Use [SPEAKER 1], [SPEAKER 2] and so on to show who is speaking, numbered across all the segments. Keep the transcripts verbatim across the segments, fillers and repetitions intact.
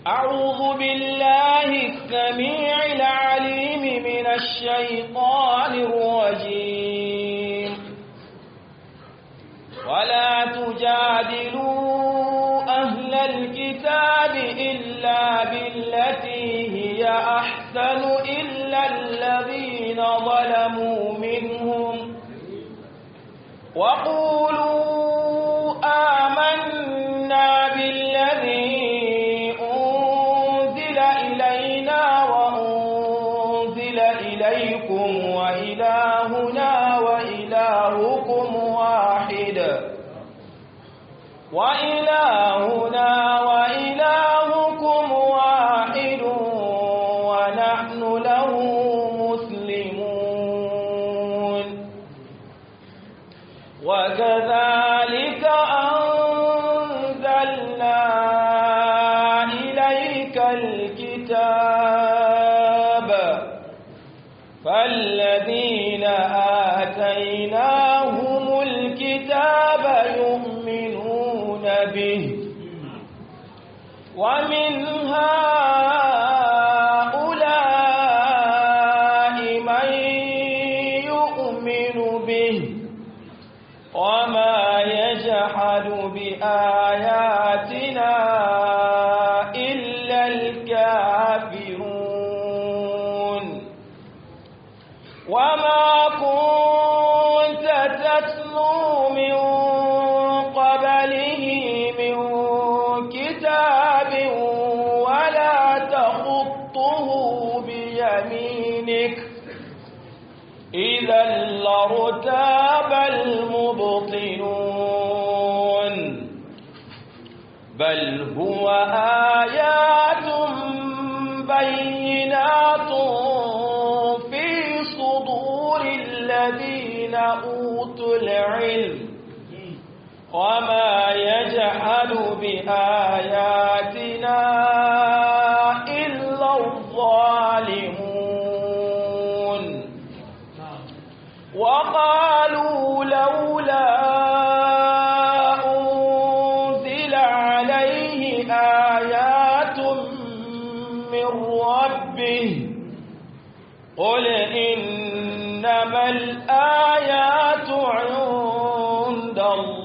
[SPEAKER 1] أعوذ بالله السميع العليم من الشيطان الرجيم ولا تجادلوا أهل الكتاب إلا بالتي هي أحسن إلا الذين ظلموا منهم وقولوا آمنا بالذي أنزل إلينا وأنزل إليكم وإلهنا وإلهكم واحد وإلهنا وإلهكم واحد ونحن له مسلمون وكذلك أنزلنا إليك الكتاب فالذين آتيناهم الكتاب يؤمنون به ومن هؤلاء من يؤمن به وما يجحد بآياتنا إلا الكافرون وما كنت تتلو من قبله من كتاب ولا تخطه بيمينك إذا لارتاب المبطلون بل هو آيات بينات في صدور الذين أوتوا العلم وما يجحد بآياتنا إلا الظالمون وقالوا لولا أنزل عليه آيات من ربه قل إنما الآيات عند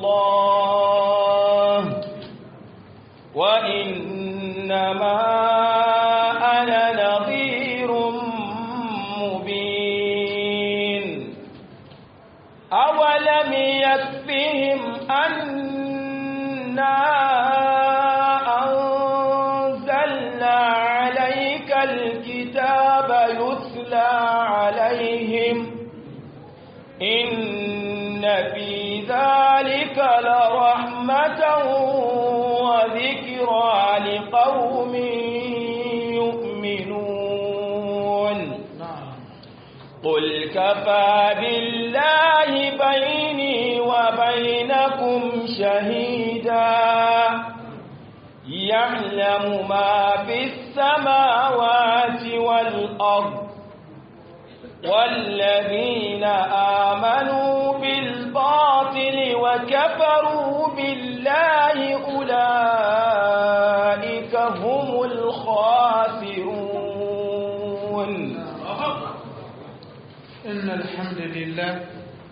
[SPEAKER 1] الله وإنما أنا نذير مبين أولم يكفهم أنا أنزلنا عليك الكتاب يتلى عليهم إن في ذلك لرحمة وذكرى لقوم يؤمنون قل كفى بالله بيني وبينكم شهيدا يعلم ما في السماوات والأرض والذين آمنوا بالباطل وكفروا بالله أولئك هم الخاسرون
[SPEAKER 2] إن الحمد لله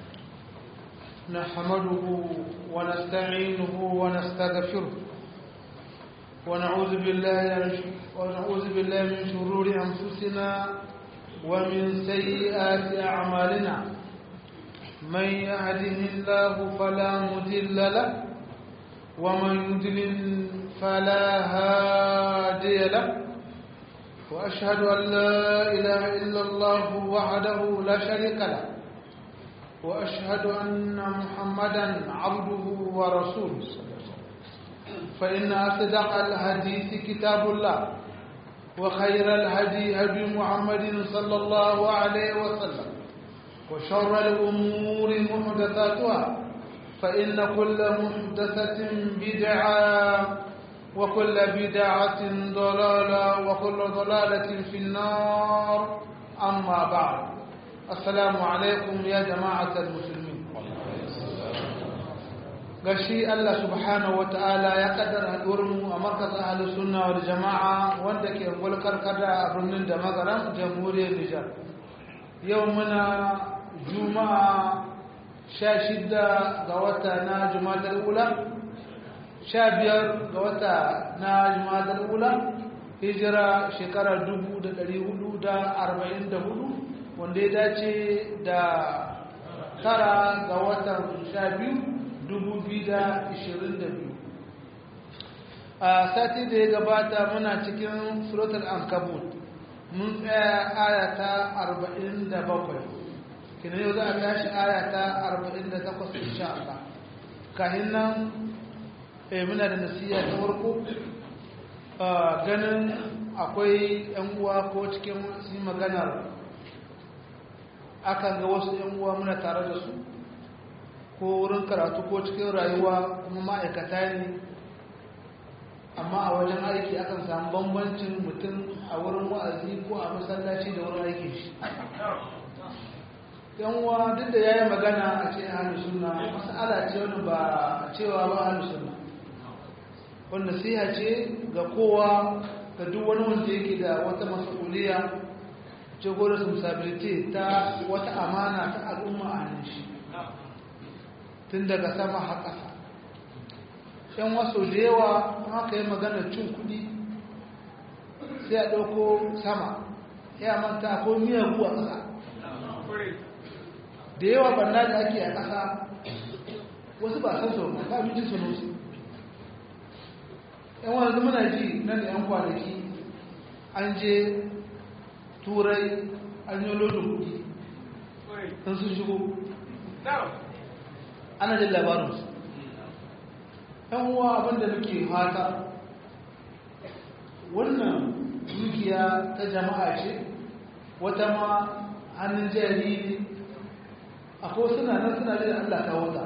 [SPEAKER 2] نحمده ونستعينه ونستغفره ونعوذ بالله ونعوذ بالله من شرور أنفسنا ومن سيئات أعمالنا من يهده الله فلا مضل له ومن يضلل فلا هادي له وأشهد أن لا إله إلا الله وحده لا شريك له وأشهد أن محمدا عبده ورسوله فإن أصدق الحديث كتاب الله وخير الهدي هدي محمد صلى الله عليه وسلم وشر الأمور محدثاتها فإن كل محدثة بدعة وكل بدعة ضلالة وكل ضلالة في النار أما بعد السلام عليكم يا جماعة المسلمين gashi Allah subhanahu wata'ala ya kaddara haɗuwarmu a markazin ahlus sunna wal jama'a wanda ke gulkar kada a birnin da magaran jamhuriyar Nijar. Yau muna juma'a sha shida ga wata na jumadar ula sha biyar ga wata na jumadar ula hijira shekara dubu da ɗari hudu da arba'in da hudu wanda ya dace da tara ga watan sha biyu dubu biyu da ishirin da biyu. A sati da ya gabata muna cikin suratul ankabut mun tsaya aya ta arba'in da bakwai kina yau za a tashi aya ta arba'in da takwas insha Allah. Kahin nan eh muna da nasiha ta farko ganin akwai yan uwa ko cikin su maganar akan ga wasu yan uwa muna tare da su ko wurin karatu ko cikin rayuwa kuma ma'aikata ne amma a wajen aiki akan samu bambancin mutum a wurin wa'azi ko a masallaci da wurin aiki shi yan uwa duk da yayi magana a ce ahlus sunna mas'ala ce wani ba cewa ba ahlus sunna wannan nasiha ce ga kowa ga duk wani wanda yake da wata mas'uliyya ce gore responsibility ta wata amana ta al'umma a hannun shi tun daga sama har ƙasa yan wasu da yawa haka yi maganar cin kuɗi sai a ɗauko sama ya manta ko miyagu a ƙasa da yawa banda da ake a ƙasa wasu ba san sau ba mijin sunusu yan wanzu muna ji nan da yan kwanaki an je turai an yi lodin kuɗi sun sun shigo ana jin labarinsu ɗan uwa abinda muke fata wannan dukiya ta jama'a ce wata ma hannun jari ne akwai suna nan suna jin Allah ta wata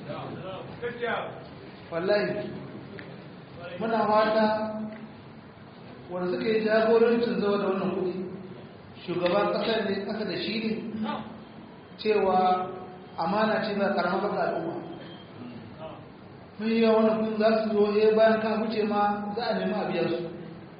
[SPEAKER 2] wallahi muna fata wanda suka yi jagorancin zuwa da wannan kuɗi shugaban ƙasar ne ƙasa da shi ne cewa amana ce ba karamar baka al'umma mun yi wani kun za su zo ya bayan ka huce ma za a nemi a biyar su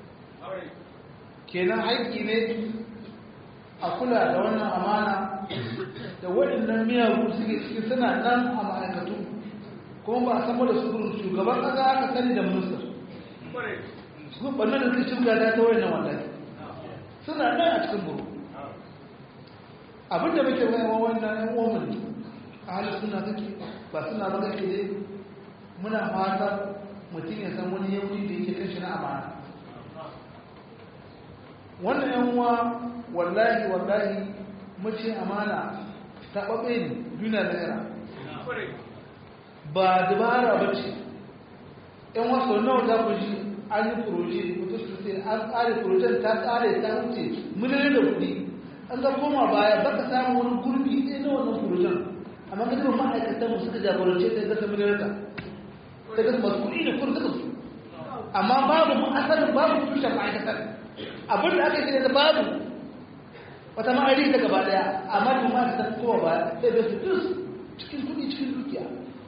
[SPEAKER 2] kenan haƙƙi ne a kula da wannan amana da waɗannan miyagu suke cikin suna nan a ma'aikatu kuma ba a samu da su gurin shugaban ƙasa aka sani da minista su ɓannan da suke shuka ta ta wayannan wallahi suna nan a cikin buru abinda muke bayan wannan yan uwan a halin suna kake ba suna ba kake dai muna fata mutum ya san wani yauni da yake kashi na amana wannan yan uwa wallahi wallahi mace amana ta ɓaɓe ne duniya da yara ba dabara ba ce yan wasu nawa za ku ji an yi furoje mutu su sai an tsare furojen ta tsare ta wuce miliyan da kuɗi an ga koma baya baka samu wani gurbi ɗaya na wannan furojen amma ka zama ma'aikatan mu suka jagorance ta gasa miliyan ta gasa masu kuɗi da kuɗi suka su amma babu mu asalin babu tushen ma'aikatan abin da aka yi da babu wata ma'ari ta gaba ɗaya amma da ma'aikatan kowa baya sai da su dus cikin kuɗi cikin dukiya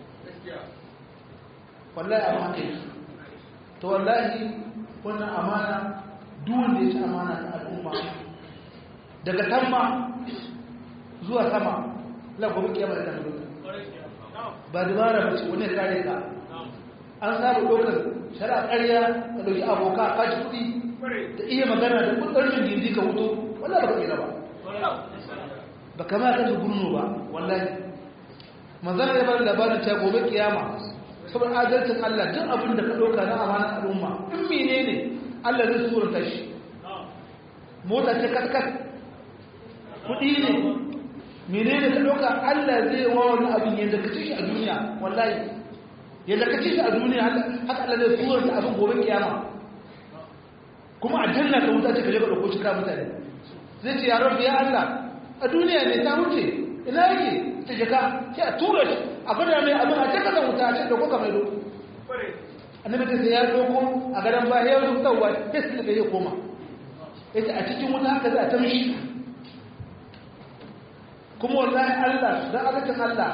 [SPEAKER 2] wallahi amma haka yi to wallahi wannan amana duwanda ya ci amana ta al'umma daga tamma zuwa sama la gobe kiyama da tambaye ba dabara ba ce wani kare ka an saba dokar shari'a ƙarya ka dauki aboka ka ci kuɗi da iya magana da kudin gindi ka wuto wallahi ba ka kira ba ba kama ka ji gurnu ba wallahi manzana ya bada labarin ta gobe kiyama saboda adalcin Allah duk abin da ka ɗauka na amanar al'umma in menene Allah zai surata shi mota ce kaskas kuɗi ne menene ka ɗauka Allah zai wa wani abin yadda ka ci shi a duniya wallahi yadda ka ci shi a duniya haka Allah zai surata abin gobe kiyama kuma a janna ka wuta ce ka je ka ɗauko shi ka mutane zai ce ya rabbi ya Allah a duniya ne ta wuce ina yake ta jika sai a tura shi a gwada mai abin a jaka zan wuta a ce da kuka mai doko annabi ta sai ya doko a gadon ba ya wuce tsawa sai su daga ya koma yace a cikin wuta haka za a ta mishi kuma wallahi Allah da alaƙin Allah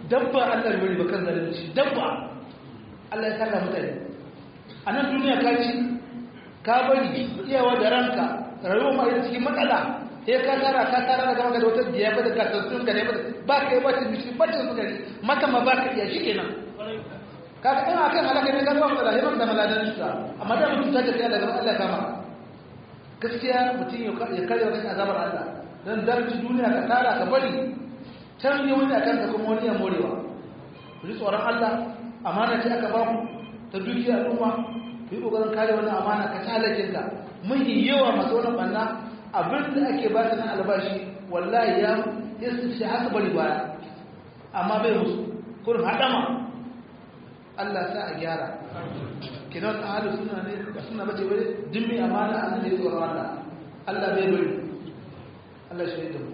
[SPEAKER 2] dabba Allah ya bari bakan zalunci dabba Allah ya saka mutane a nan duniya ka ci ka bari iyawa da ranka rayuwa ma ita cikin matsala sai ka tara ka tara da gaba da wata biya ba da ka tsun da ne ba ka yi ba ta mishi ba ta sun gari maka ma ba ka iya shi kenan ka ga in akan halaka ne ka ba matsala sai ba da maladan shi amma da mutum ta tafiya daga Allah ya kama gaskiya mutum ya kare wa kan azabar Allah dan darci duniya ka tara ka bari can yi wani a kanka kuma wani ya morewa ku ji tsoron Allah amana ce aka baku ta dukiya al'umma ku yi ƙoƙarin kare wani amana ka ta halakinka mun yi yawa masu wani ɓanna abin da ake ba ta na albashi wallahi ya ya shi haka bari baya amma bai musu kurin haɗama Allah sa a gyara kinan ta halu suna ne ba suna bace bane dimmi amana an ne tsoron Allah Allah bai bari Allah shi da mu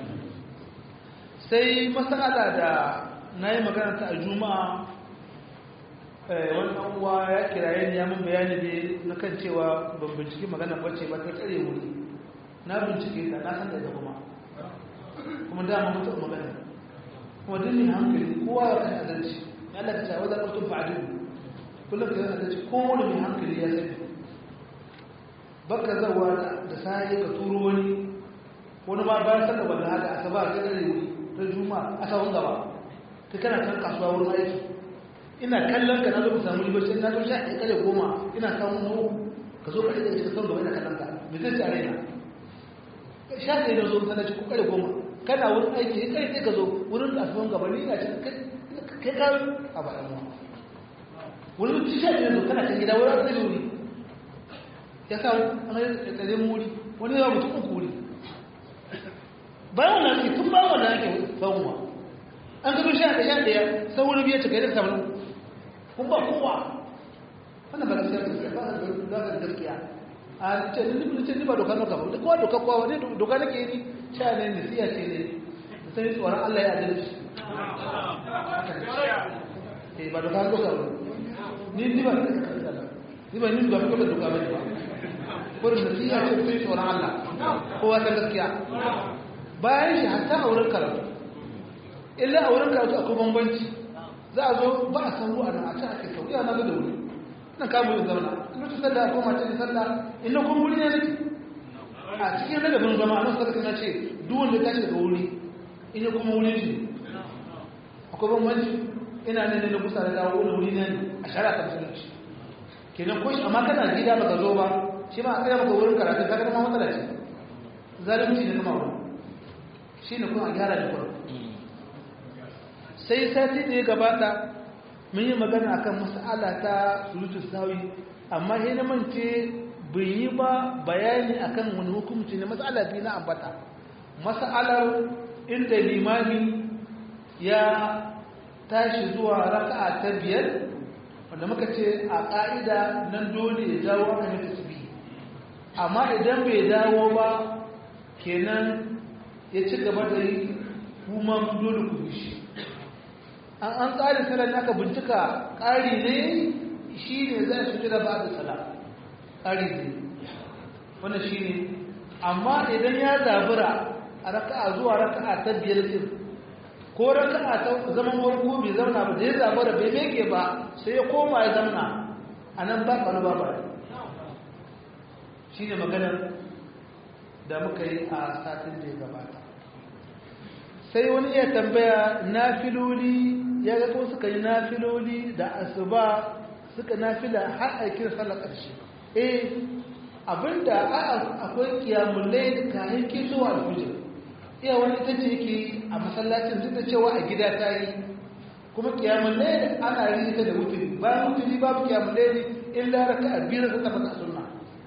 [SPEAKER 2] sai masala da na yi magana ta a juma'a wannan uwa ya kiraye ni ya mun bayani ne na kan cewa ban bincike magana wacce ba ta tsare wuri na bincike ta na san da kuma kuma da mun mutu magana kuma dinni hankali kowa ya kan adalci ya Allah ta ce wa zakartum fa'dil kullum da adalci kowa mai hankali ya sani baka zawa da sai ka turo wani wani ma bayan sanda wallahi haka asaba ka tsare wuri ta juma'a a sawun gaba kai kana kan kasuwa wurin aiki ina kallon ka na zo ku samu liberty na zo sha ɗaya kare goma ina samun mu ka zo kare da cikin gaba ina kallon ka me zai tsare na sha ɗaya da zo sana ci ku kare goma kana wurin aiki ya kare ka zo wurin kasuwan gaba ni ina cikin kai ka a bayan mu wurin ci sha ɗaya zo kana cikin gida wurin aiki wuri ya sa an yi tsare mu wuri wani yawa mutum uku wuri bayan wannan ake tun bayan wannan ake sauwa an gaba sha da sha ɗaya saurin biya cika yadda samun kun ba kowa wannan ba gaskiya gaskiya ba za ka gaskiya a ce ni ce ni ba doka nuka ba kowa doka kowa wani doka nake yi sha ne ne siya ce ne da sai tsoron Allah ya adalci eh ba doka nuka ba ni ni ba ni ba ni ba doka doka ba ba kurin da siya ce sai tsoron Allah kowa ta gaskiya bayan shi hatta a wurin karatu illa a wurin karatu akwai bambanci za a zo ba a sauru a nan a can ake sauri a na da wuri nan kamo yin zauna ina ta sallah ko mace da sallah ina kuma wuri ne nake a cikin ladabin zama a nan sarki na ce duk wanda tashi daga wuri ina kuma wuri ne akwai bambanci ina ne ne na kusa da dawo wani wuri ne a shara ta musulunci kenan ko shi amma kana gida baka zo ba shi ma a tsaya maka wurin karatu ka ga ma matsala ce zalunci ne kuma wani shi ne kuma a gyara da kwaro sai sati da ya gabata mun yi magana akan mas'ala ta sulutu sawi amma sai na mance bin yi ba bayani akan wani hukunci ne mas'ala biyu na ambata mas'alar inda limami ya tashi zuwa raka'a ta biyar wanda muka ce a ƙa'ida nan dole ya dawo aka yi tasbih amma idan bai dawo ba kenan ya ci gaba da yi kuma dole ku bi shi an an tsari salar aka bincika ƙari ne shi ne zai shi da ba da sala ƙari ne wannan shi ne amma idan ya zabura a raka'a zuwa raka'a ta biyar din ko raka'a ta zaman warko bai zauna ba da ya zabura bai meke ba sai ya koma ya zauna a nan ba ƙaru ba ba shi ne maganar da muka yi a satin da ya gabata sai wani iya tambaya nafiloli ya ga ko suka yi nafiloli da asuba suka nafila har a kira sallar ƙarshe eh abinda akwai kiyamullai kayan ketowa alfujir iya wani ita ce yake a masallacin duk da cewa a gida ta yi kuma kiyamullai ana yi ta da wuturi bayan wuturi babu kiyamullai illa raka a biyar da tabbata sunna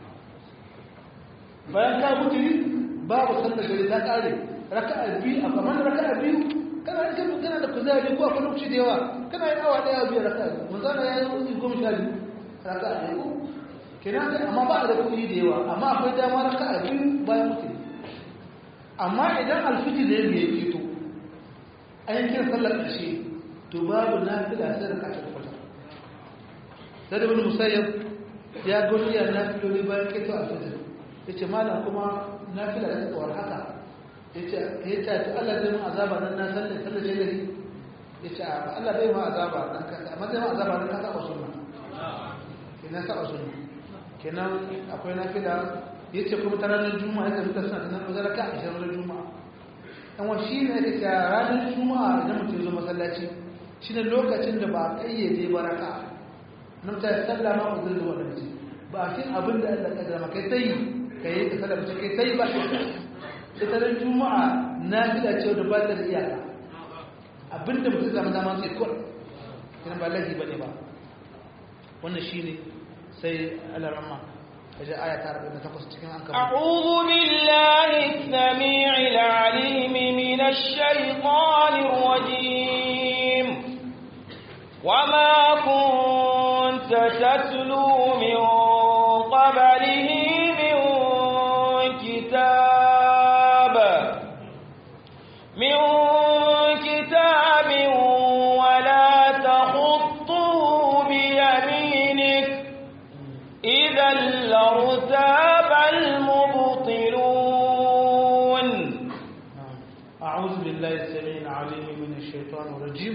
[SPEAKER 2] bayan ka wuturi babu sallar gari ta ƙare raka'a biyu a kamar raka'a biyu kana yin kana da kuzari ko akwai lokaci da yawa kana yin awa daya biyu raka'a biyu mun zana yayin uzi goma sha biyu raka'a biyu kenan amma ba da kuɗi da yawa amma akwai dama raka'a biyu bayan mutum amma idan alfiji da yake yake to ayin kiran sallar ƙarshe to babu nafila sai raka'a ta kwata sai da wani musayyab ya gani ya nafiloli bayan keto alfiji yace malam kuma nafila da tsawar haka ya ce ta Allah zai mun azaba nan na salle salle ce gari ya ce Allah bai ma azaba dan kasa amma zai ma azaba dan kasa ba sunna kenan saba sunna kenan akwai nafila yace kuma ta ranar juma'a da muka suna nan wajen raka a ranar juma'a dan wa shi ne yake cewa ranar juma'a idan mutum zo masallaci shine lokacin da ba kayyade baraka nan ta sallama uzur da wannan ba shi abinda Allah ya kaddara kai sai kai ka sallama kai sai ba ita ran juma'a nafila ce da ba ta da iyaka abinda mutum zama zama sai kawai kina ba lahi bane ba wannan shine sai alarama kaje aya ta arba'in da takwas cikin an kama
[SPEAKER 1] a'udhu billahi as-sami'il 'alim minash shaitanir rajim wama kunta tatlu min qablihi min kitab min لارتاب المبطلون
[SPEAKER 2] أعوذ بالله السميع العليم من الشيطان الرجيم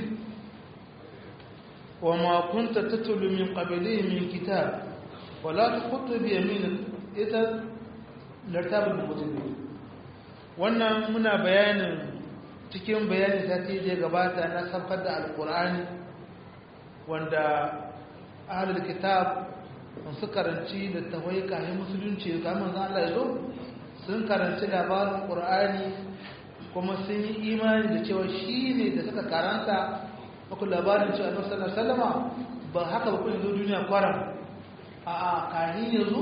[SPEAKER 2] وما كنت تتلو من قبله من كتاب ولا تخط بيمينك إذا لارتاب المبطلون wannan muna bayanin cikin bayani sati da gabata na saukar da alkur'ani wanda ahlul kitab sun karanci da tawai kayan musulunci kamar zan Allah ya zo sun karanci labarin Qur'ani kuma sun yi imani da cewa shi ne da suka karanta aku labarin cewa Annabi sallallahu alaihi wasallama ba haka ba kun zo duniya kwaram a a kahin yanzu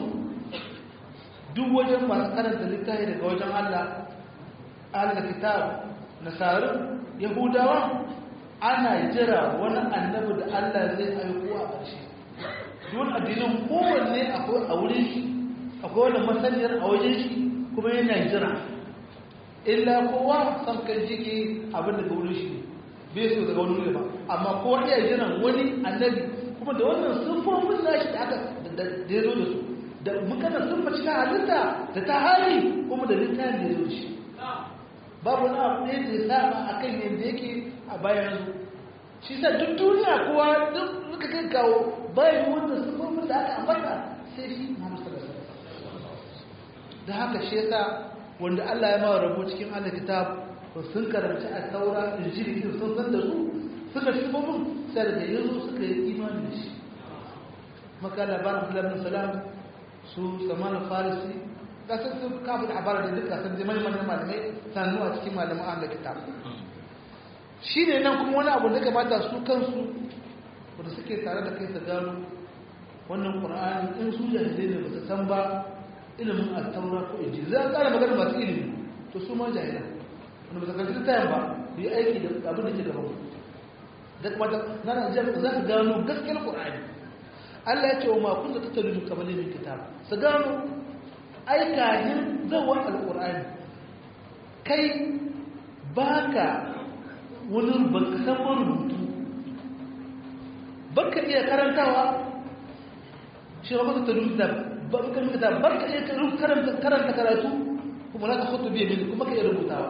[SPEAKER 2] duk wajen masu karanta littafi daga wajen Allah ahlul kitab nasaru yahudawa ana jira wani annabi da Allah zai aiko a ƙarshe don addinin kowanne akwai a wurin shi akwai wani masaniyar a wajen shi kuma yana jira illa kowa san kan jiki abin da wurin shi bai so daga wani wuri ba amma kowa iya jiran wani annabi kuma da wannan sunfofin nashi da aka da ya zo da su da mukana sun faci ta halitta da ta hali kuma da littafin da ya zo da shi babu na abu ɗaya da ya saba a kan yadda yake a bayan su shi sa duk duniya kowa duk muka kai kawo bayan wannan sufofin da aka ambata sai shi Muhammad sallallahu alaihi wasallam da haka shi yasa wanda Allah ya ma rabu cikin Allah kitab sun karanci a taura injili sun san da su suka sufofin sai da yanzu suka yi imani da shi maka labarin Abdullah bin Salam su Salman al-Farisi kasan su kafa da habar da duka san jama'a manyan malamai sanu a cikin malaman Allah kitab shi ne nan kuma wani abu da kamata su kansu wanda suke tare da kai su gano wannan ƙur'ani in su jahilai ne ba su san ba ilimin al-taura ko injil za a tsara magana masu ilimi to su ma jahilai wanda ba su karfi tayan ba yi aiki da abin da ke gaban da kuma na na za su gano gaskiyar ƙur'ani Allah ya ce wa ma kun da tattalu min kabalin min kitab su gano aikahin zawar al-ƙur'ani kai baka wani baka san rubutu baka iya karantawa shi ba ka taru da baka da baka iya karanta karanta karatu kuma la ta khutu bi yamin kuma ka iya rubutawa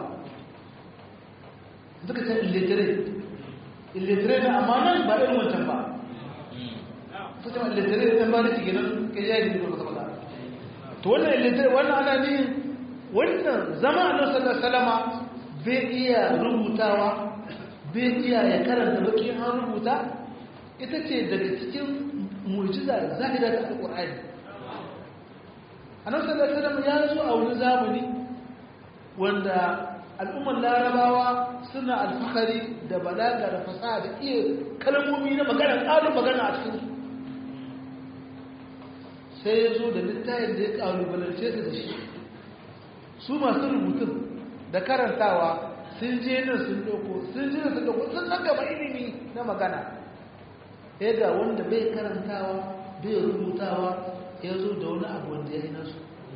[SPEAKER 2] duka sai illiterate illiterate na amanan ba irin wancan ba sai kuma illiterate dan ba da cikin kai yayi da kuma sabata to wannan illiterate wannan ana ne wannan zama Annabi sallallahu alaihi wasallama bai iya rubutawa bai iya ya karanta baki an rubuta ita ce daga cikin mu'jiza zahira ta alqur'ani Annabi sallallahu alaihi wasallam ya zo a wani zamani wanda al'ummar larabawa suna alfahari da balaga da fasaha da iya kalmomi na magana tsarin magana a cikin sai ya zo da littafin da ya kalubalance su da shi su masu rubutun da karantawa sun je nan sun doko sun je nan sun doko sun san gaba ilimi na magana ya ga wanda bai karantawa bai rubutawa ya zo da wani abu wanda ya yi nasu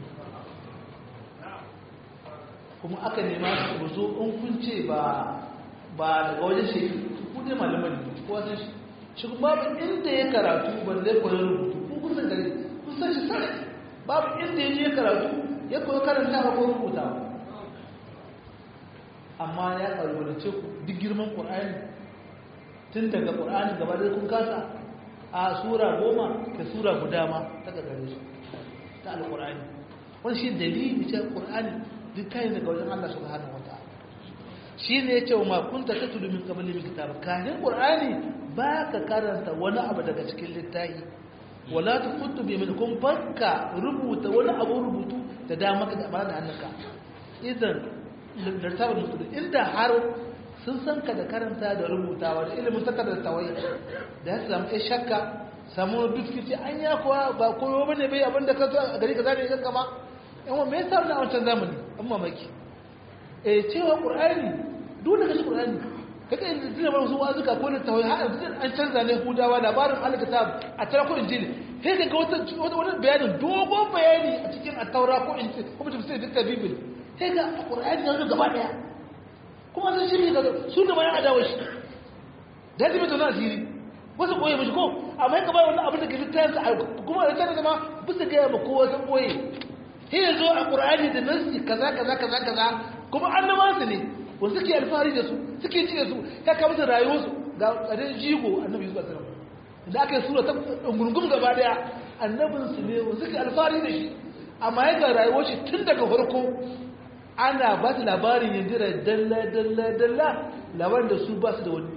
[SPEAKER 2] kuma aka nema su zo in kun ce ba ba daga wajen shi ku ne malaman ne ko wajen shi shi kuma babu inda ya karatu balle koyi rubutu ko kun san gari kun san shi sai babu inda ya je karatu ya koyi karantawa ko rubutawa amma ya kalwalace ku duk girman Qur'ani tun daga qur'ani gaba da kun kasa a sura goma da sura guda ma ta gare su ta alqur'ani wannan shi dalili cewa qur'ani duk kai daga wajen Allah subhanahu wataala shine yace ma kunta tatlu min qabli min kitab kahin qur'ani ba ka karanta wani abu daga cikin littafi wala tuqtu bi min kun fakka rubuta wani abu rubutu da dama ka da amana da hannunka idan littafin musulmi inda har sun san ka da karanta da rubutawa da ilimin saka da tawai da ya samu kai shakka samu biskiti an ya kuwa ba koyo bane bai abinda ka zo a gari ka zane ganka ma yan me yasa wannan wancan zamani an mamaki eh cewa qur'ani duk da kashi qur'ani kaga inda dina ba su wazuka ko da tawai har an canza ne hudawa labarin alkitab a tara ko injili sai kaga wata wani bayanin dogon bayani a cikin at-taura ko injili ko mutum sai da bibil sai ga qur'ani yanzu gaba daya kuma sun shirye ga su da bayan adawa shi da zai mutu na asiri wasu koye mashi ko amma yanka bayan wannan abin da ke littayensa kuma da littayen zama bisa gaya ma kowa sun koye sai ya zo a ƙur'ani da nasi kaza kaza kaza kaza kuma an nama su ne wasu suke alfahari da su suke ci da su ya kama su rayuwarsu ga ƙarin jigo annabi yusuf asiram da aka yi sura ta ɗungurungun gaba daya annabinsu ne wasu suke alfahari da shi amma ya ga rayuwar shi tun daga farko ana ba ta labarin yanzu da dalla-dalla-dalla labarin da su ba su da wani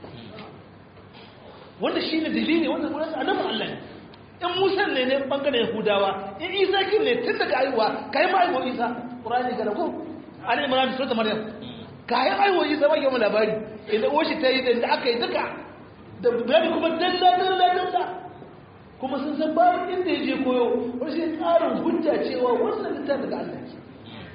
[SPEAKER 2] wanda shi ne dalili wanda wurinsu annabin Allah ne in musan ne ne bangaren yahudawa in isa kin ne tun daga aiwa ka yi ma'aiwa isa ƙurani ga rago an yi mara misalta maryam ka yi aiwa isa ba yawon labari inda oshi ta yi da aka yi duka da bayani kuma dalla-dalla-dalla kuma sun san babu inda ya je koyo wani shi tsarin hujja cewa wannan littafin daga Allah ce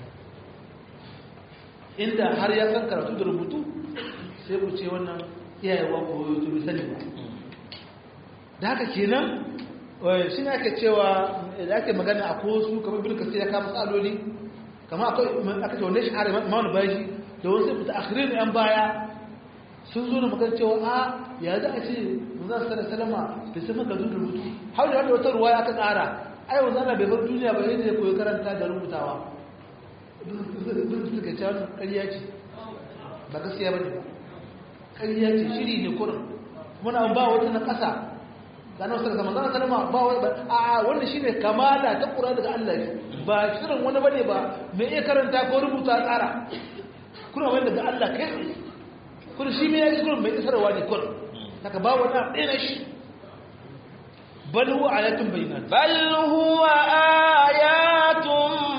[SPEAKER 2] inda har ya san karatu da rubutu sai ku ce wannan iyayewa koyo to bai sani ba da haka kenan shi ne ake cewa da ake magana a kosu kamar bin kasir ya kama tsaloli kamar akwai aka ce wanda shi har ma'anu bashi da wasu mutu akhirin yan baya sun zo da magana cewa a ya za a ce za su sana salama da sai maka zuwa rubutu har da wata ruwa ya ka tsara ai wanzu ana bai bar duniya ba yadda ya koyi karanta da rubutawa duk suka ce wani ƙarya ce ba gaskiya ba ne ba ƙarya ce shiri ne kurin muna ba wata na ƙasa gano suka zama zana salama ba wani ba a wanda shi ne kamala ta ƙura daga Allah ne ba shirin wani ba ne ba mai iya karanta ko rubuta tsara kuna wani daga Allah kai tsaye kuna shi mai yaji kurin mai isarwa ne kurin haka ba wani ɗaya na shi bal huwa ayatun bayyinat
[SPEAKER 1] bal huwa ayatun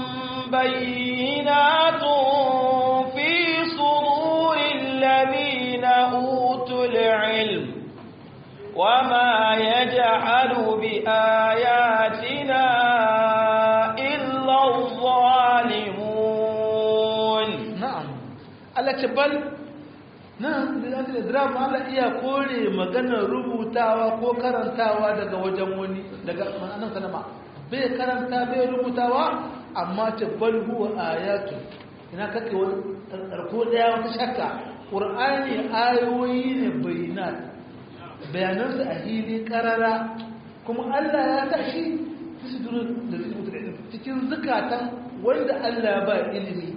[SPEAKER 1] بينات في صدور الذين أوتوا العلم وما يجحد بآياتنا إلا الظالمون
[SPEAKER 2] نعم الله تبال نعم لذلك الإدرام الله إيا كوني مغانا ربوتاوا كو كرنتاوا daga wajen wani daga ma'anan sanama bai karanta bai rubutawa amma ta bal huwa ayatu ina kake wani karko daya wata shakka qur'ani ayoyi ne bayinat bayanan su a hili karara kuma Allah ya tashi su duro da cikin zakatan wanda Allah ya ba ilimi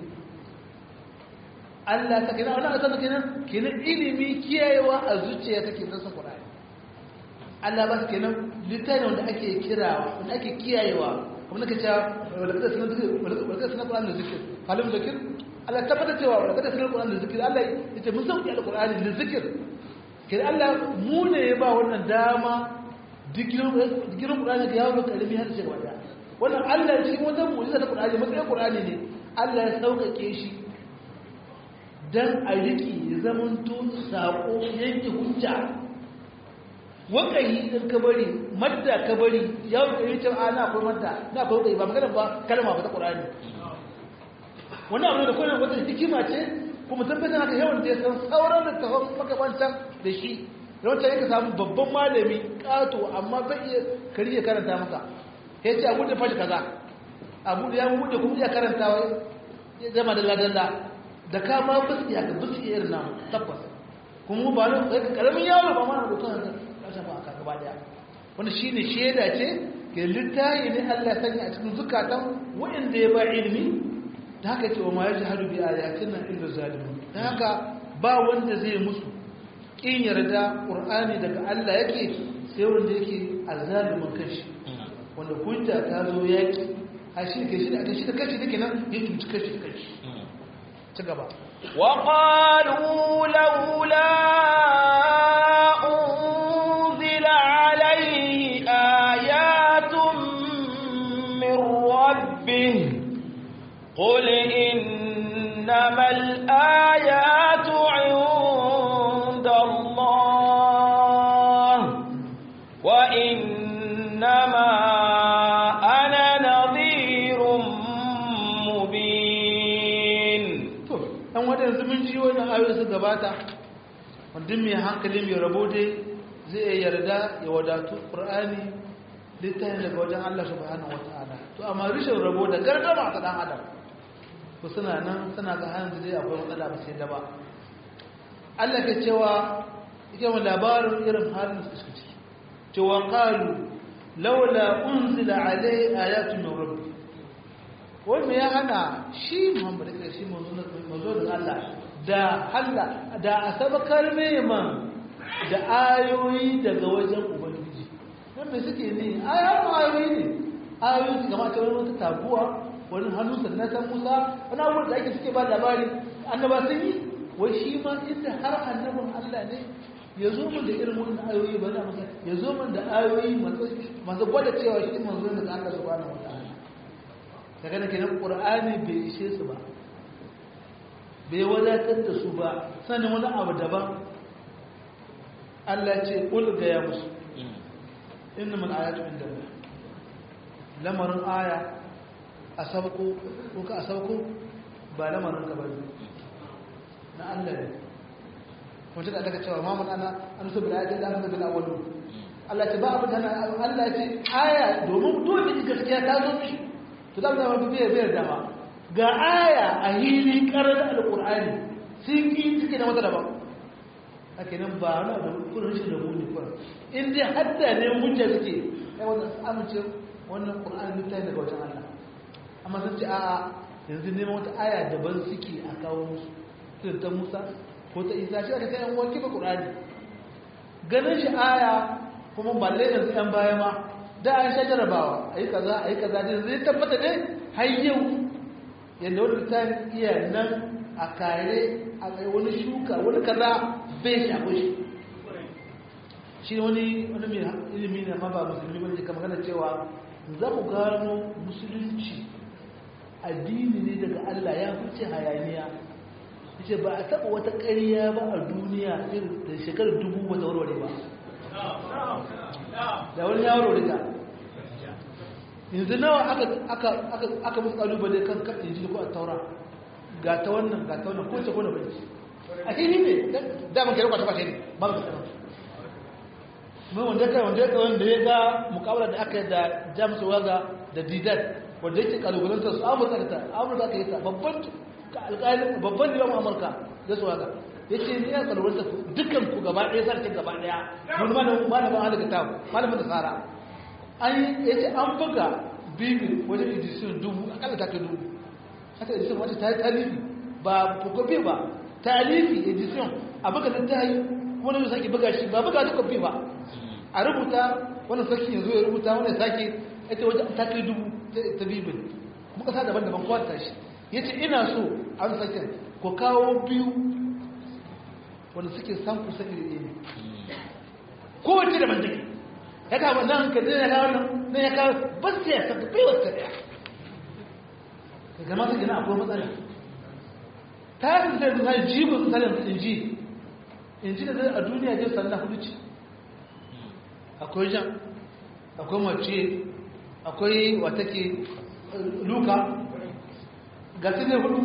[SPEAKER 2] Allah ta kina wannan azan kenan kenan ilimi kiyayewa a zuciya take san qur'ani Allah ba kenan littafin wanda ake kirawa wanda ake kiyayewa kuma nake cewa wadda sunan zikir wadda sunan Qur'an da zikir halin zikir Allah tabbata cewa wadda sunan Qur'an da zikir Allah yace mun sauki alqur'ani da zikir kin Allah mu ne ya ba wannan dama dikirin dikirin Qur'ani ga yawo kalimi har sai wanda wannan Allah cikin wannan mu'jiza ta Qur'ani matsayin Qur'ani ne Allah ya saukake shi dan a riki ya zamanto sako yanke hujja wakayi in ka bari madda ka bari ya yi ce ana akwai madda na akwai wakayi ba magana ba kalma ba ta qur'ani wannan abu da kuma wata hikima ce kuma tabbatar haka yawan da san sauran da tafan makabantan da shi yawan ta yake samu babban malami kato amma bai iya kariye karanta maka ya ce abu da fashi kaza abu da ya bude kuma iya karantawa ya zama da ladalla da ka ma bisu ya ga bisu irin namu tabbas kuma ba nan sai karamin yaro ba ma na rubutun haka shafa aka gaba daya wanda shine sheda ce ke littayi ne Allah ya sanya a cikin zukatan wanda ya ba ilimi da haka ce wa ma yajhadu bi ayatina illa zalimun da haka ba wanda zai musu kin yarda qur'ani daga Allah yake sai wanda yake azalimin kanshi wanda hujja ta zo yaki a shi ke shi da shi da kanshi take nan ya tuci kanshi da kanshi ci gaba
[SPEAKER 1] wa qalu laula unzila alayhi ayatun min rabbih qul innamal ayatu 'inda Allah wa innama
[SPEAKER 2] ayoyi su gabata wanda mai hankali mai rabo dai zai yarda ya wadatu ƙur'ani littafin daga wajen Allah subhanahu wata'ala to amma rishin rabo da gargama ta dan adam ko suna nan suna ga hanzu dai akwai matsala ba sai da ba Allah ke cewa yake mu labarin irin halin da suke ciki cewa qalu laula unzila alai ayatun min rabbi wai me ya hana shi Muhammad da shi manzo da Allah da Allah da asabakar man da ayoyi daga wajen ubangiji wanda suke ne ayoyi ne ayoyi su gama ta wani tabuwa wani hannu sannan san Musa wani abubuwan da ake suke ba labari annaba sun yi wai shi ma inda har annabin Allah ne ya zo mun da irin wannan ayoyi ba na masa ya zo mun da ayoyi masu gwada cewa shi manzo ne da Allah subhanahu wataala daga nan kenan Qur'ani bai ishe su ba bai wadatar da su ba sanin wani abu daban Allah ce ƙul ga ya musu inna mal ayatu inda Allah lamarin aya a sabko ko ka a sabko ba lamarin ka bane na Allah ne wanda da daga cewa mamun ana an so bil ayati da aka bil awwalu Allah ce ba abin da Allah ce aya domin dole gaskiya ta zo mishi to da ba bai bai da ba ga aya a hili karar alƙur'ani sun yi suke na wata daban ake nan ba na da kurin shi da muni kurin in dai hadda ne hujja suke ai wannan amince wannan ƙur'ani littafi daga wajen Allah amma sun ce a'a yanzu neman wata aya daban suke a kawo musu tun ta Musa ko ta Isa shi aka kai an wanke ba ƙur'ani ganin shi aya kuma balle yanzu yan baya ma da an sha jarabawa ayi kaza ayi kaza dai zai tabbata dai har yau yadda wani ta iya nan a kare a kai wani shuka wani kaza bai shafi shi shi wani wani mai ilimi na ma ba musulmi bane ka magana cewa za ku gano musulunci addini ne daga Allah ya fice hayaniya yace ba a taba wata ƙarya ba a duniya irin da shekarar dubu wata warware ba da wani ya warware ta yanzu nawa aka aka aka aka musu kalubale kan kan injili ko at-taura ga ta wannan ga ta wannan ko ce ko na bai a cikin ne da mun kare kwata kwata ne ba mu tsara mun wanda kai wanda kai wanda ya ga mukawala da aka da James Waga da Didat wanda yake kalubalen su Amurka ta Amurka ka yi ta babban alƙali babban liman Amurka da su Waga yace ni ya kalubalen su dukkan ku gaba ɗaya sarkin gaba ɗaya mun malamin malamin halaka ta malamin tsara an yace an buga bibil wajen edition dubu akalla ta kai dubu haka edition wata ta talifi ba kofi ba talifi edition a buga da ta yi wani da sake buga shi ba buga da kofi ba a rubuta wannan sarki yanzu ya rubuta wannan sake ita wajen ta kai dubu ta bibil kuma kasa daban-daban kowa ta shi yace ina so an sake ko kawo biyu wanda suke san kusa da ne kowace daban take ya kawo nan ka zai ya kawo nan ya kawo ba su ya saka bai wata daya ka gama su gina akwai matsala ta yi sai da sai jibin salin inji inji da zai a duniya jin sallah hudu ce akwai jan akwai mace akwai wata ke luka ga su ne hudu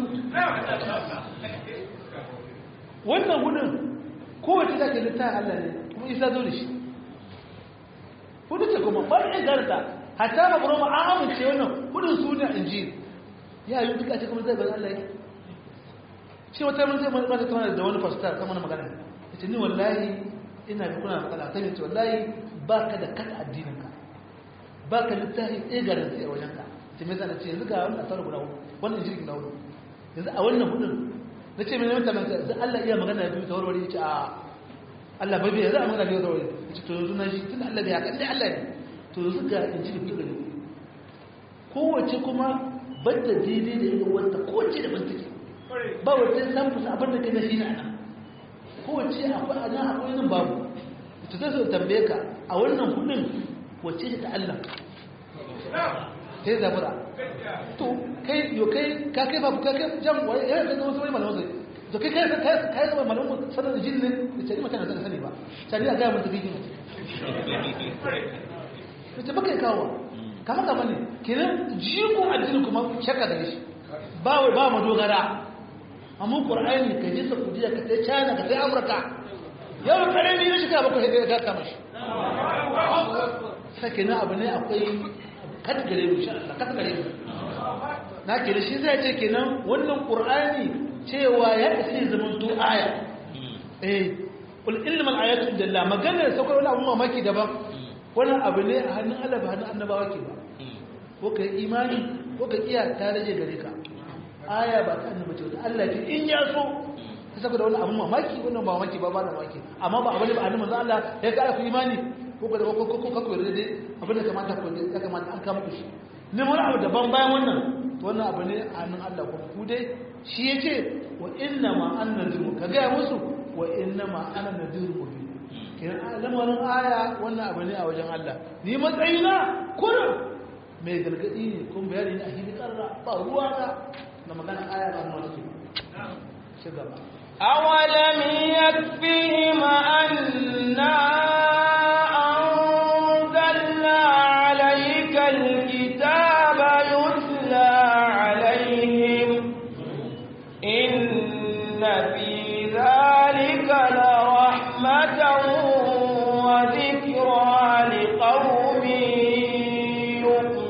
[SPEAKER 2] wannan hudun kowace da ke littafin Allah ne kuma isa zo da shi hudu ce kuma ba ya garta hatta ba buroma an amince wannan hudun su ne injil ya yi duka ce kuma zai bari Allah yake shi wata mun zai mun ba ta tana da wani pastor kan wannan magana yace ni wallahi ina da kuna matsala sai yace wallahi baka da kata addinin ka baka littafi ɗaya garin sai a wajen ka ce me zan ce yanzu ga wannan tsaro guda wannan injil guda yanzu a wannan hudun nace me ne mutum da Allah iya magana biyu ta warware yace a Allah bai bai za a magana da yau ce to yanzu na shi tun Allah bai haka inda Allah ne to yanzu ga in ji fito gani kowace kuma banda daidai da yin wanda kowace da ban take ba wata san fusa abin da kai na shi na ana kowace akwai ana akwai nan babu to sai su tambaye ka a wannan kudin wacce ce ta Allah sai zabura to kai yo kai ka kai babu ka kai jan wai ya ga wasu malamu sai to kai kai kai kai zama malamu sanar jin ne da ce maka na sani ba sai ya ga mun tafi ne to baka kawo kama kama ne kenan jigo addini kuma shakka da shi ba wai ba madogara amma qur'ani ka ji sa kujiya ka sai China ka sai Amurka yau karami ne shi ka baka sai ka kama shi sake na abu ne akwai katgare mu insha Allah katgare mu na ke da shi zai ce kenan wannan qur'ani cewa ya kace zaman to aya eh kul ilmal ayatu jalla maganar saukar wani abu mamaki daban wannan abu ne a hannun Allah ba hannun annabawa ke ba ko kai imani ko ka kiya ta rage gare ka aya ba ta annabi ce Allah ce in ya so saboda wani abu mamaki wannan ba mamaki ba ba da mamaki amma ba abu ne ba annabi manzo Allah ya ga ku imani ko ka ko ko ko ko dai abin da kamata ko ya kamata an kama ku shi ne wani abu daban bayan wannan to wannan abu ne a hannun Allah ko ku dai shi yace wa inna ma annadiru ka ga musu wa inna ma ana nadiru mubin kenan lamarin aya wannan abu ne a wajen Allah ni matsayina kullum mai gargadi ne kun bayani ne a hidi karra ba ruwa na na magana aya ba mu nake shi gaba
[SPEAKER 1] awalam yakfihim anna anzalna alayka alkitaba yutla alayhim inna fi dhalika la rahmatan wa dhikra liqaumin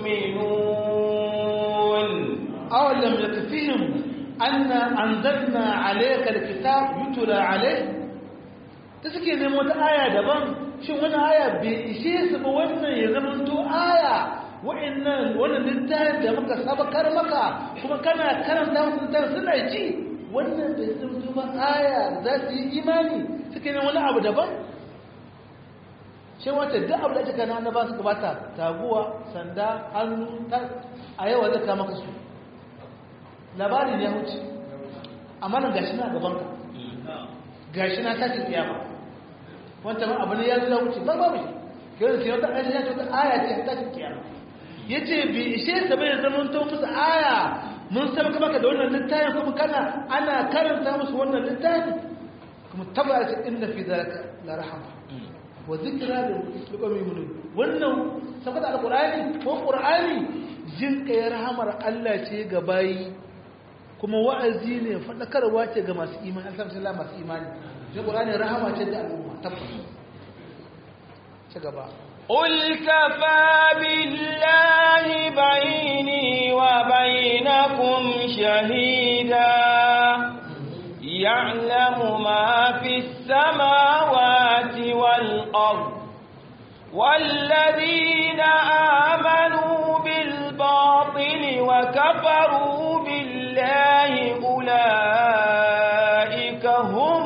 [SPEAKER 2] أولم يكفيهم أن أنزلنا عليك الكتاب يتلى عليه تسكي نموت آية دبان شو وانا آية بإشيس بوانا يزمنتو آية وإن وانا ننتهي دمك سبكر مكا كما كان كان داوس نتهي سنعجي وانا بإزمنتو آية ذاتي إيماني تسكي نموت أبو دبان شو وانا دا أبو لأجك أنا باس كباتا تاقوة سندا hannu a yau zai kama kasu labarin ya wuce amma nan gashi na gaban ka gashi na tashi kiyama wanda ma abu ne ya zuwa wuce ba babu shi kiran sai wata aisha ta wata aya ce ta tashi kiyama yace bi ishe ta bai zaman to musu aya mun san maka da wannan littafin kuma kana ana karanta musu wannan littafin kuma tabbata inna fi zalika la rahama wa dhikra lil mu'minin wannan saboda alqur'ani ko qur'ani jin kai rahamar Allah ce ga bayi kuma wa'azi ne fadakarwa ce ga masu imani alhamdulillah masu imani sai qur'ani rahama ce da al'umma tabbata ci gaba
[SPEAKER 1] qul kafa billahi bayni wa bainakum shahida ya'lamu ma fis samawati wal ard والذين آمنوا بالباطل وكفروا بالله أولئك هم